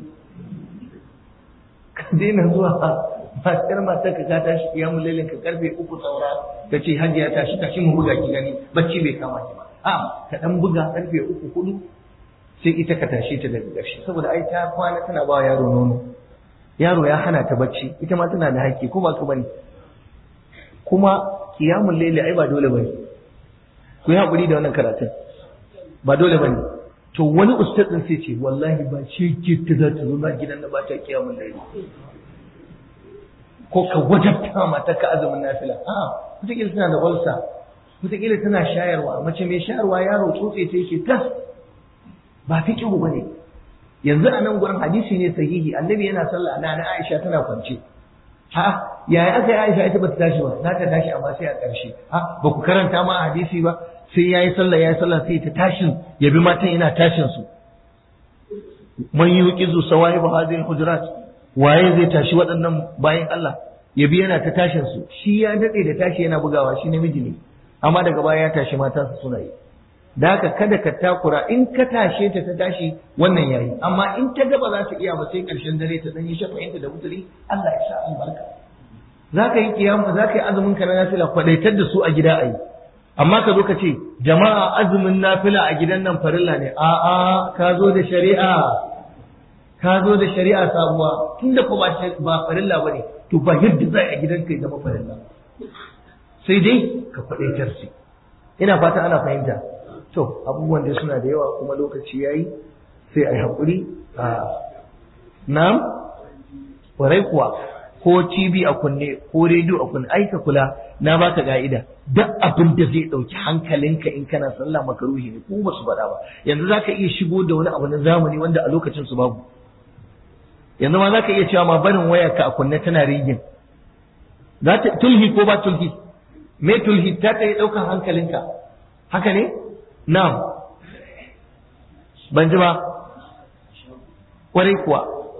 ka daina zuwa matar ka ta tashi kiyamul lailin ka karfe 3 saura ta ce hajiya tashi tashi mu buga ki gani bacci bai kama ki ba ka dan buga karfe 3-4 sai ita ka tashi ta daga ƙarshe saboda ai ta kwana tana ba yaro nono yaro ya hana ta bacci ita ma tana da haƙƙi ko ba ka bane kuma kiyamul laili ai ba dole bane ku yi haƙuri da wannan karatun ba dole bane to wani ustad din sai ce wallahi ba ce ke ta za ta zo na gidan da ba ta kiyamul laili ko ka wajabta mata ka azumin nafila wataƙila tana da ulsa wataƙila tana shayarwa mace mai shayarwa yaro tsotse ta yake tas ba fiqhu bane yanzu a nan gurin hadisi ne sahihi annabi yana sallah na Aisha tana kwance yaya aka yi Aisha ita bata tashi ba za ta tashi amma sai a ƙarshe ba ku karanta ma hadisi ba sai yayi sallah sai ta tashin ya bi matan yana tashin su man yuqizu sawahib hadhihi alhujurat waye zai tashi waɗannan bayan Allah ya bi yana ta tashin su shi ya dade da tashi yana bugawa shi namiji ne amma daga baya ya tashi mata su suna yi da haka kada ka takura in ka tashe ta tashi wannan yayi amma in ta gaba za ta iya ba sai ƙarshen dare ta dan yi shafa'inta da wuturi Allah ya sa albarka zaka yi kiyama zaka yi azumin ka na nafila kwadaitar da su a gida ayi amma ka zo ka ce jama'a azumin nafila a gidan nan farilla ne a'a ka zo da shari'a sabuwa tunda ko ba farilla bane to ba yadda zai a gidan kai zama farilla sai dai ka kwadaitar su ina fata ana fahimta to abubuwan da suna da yawa kuma lokaci yayi sai ai hakuri na'am warai kuwa ko TV a kunne ko rediyo a kunne ai ka kula na baka ka'ida duk abin da zai dauki hankalinka in kana sallah makaruhi ne ko ba su faɗa ba yanzu zaka iya shigo da wani abu na zamani wanda a lokacin su babu yanzu ma zaka iya cewa ma barin wayarka a kunne tana rigin za ta tulhi ko ba tulhi me tulhi ta kai daukan hankalinka haka ne na'am ban ji ba kwarai kuwa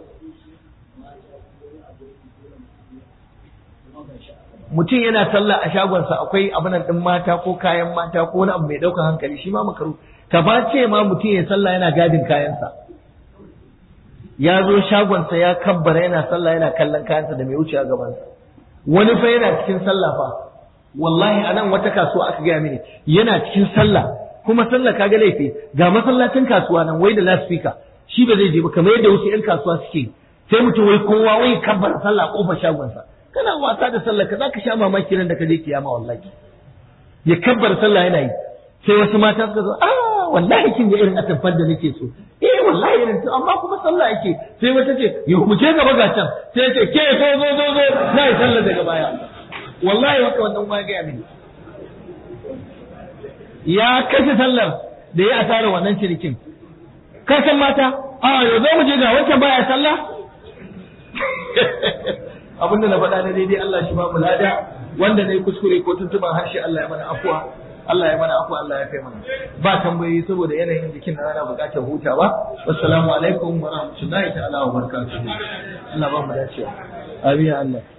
mutum yana sallah a shagonsa akwai abunan ɗin mata ko kayan mata ko wani abu mai ɗaukar hankali shi ma makaru ka ba ce ma mutum ya sallah yana gadin kayansa ya zo shagonsa ya kabbara yana sallah yana kallon kayansa da mai wucewa gabansa wani fa yana cikin sallah fa wallahi a nan wata kasuwa aka gaya mini yana cikin sallah kuma sallah kaga laifi ga masallacin kasuwa nan wai da loudspeaker shi ba zai je ba kamar yadda wasu 'yan kasuwa suke sai mutum wai kowa wai kabbara sallah a kofar shagonsa kana wasa da sallah ka zaka sha mamaki nan da ka je kiyama wallahi ya kabbar sallah yana yi sai wasu mata suka zo wallahi kin ga irin atamfar da nake so wallahi irin to amma kuma sallah yake sai wata ce ya huce gaba ga can sai ce ke zo na yi sallah daga baya wallahi haka wannan ma ga mini ya kashe sallar da ya asara wannan cinikin ka san mata yau zo mu je ga wancan baya sallah abinda na faɗa na daidai Allah shi ba mu lada wanda na yi kuskure ko tuntuban harshe Allah ya mana afuwa Allah ya mana afuwa Allah ya kai mana ba tambayoyi saboda yanayin jikin na ana buƙatar hutawa wassalamu alaikum wa rahmatullahi ta'ala wa barakatuh Allah ba mu dacewa amin Allah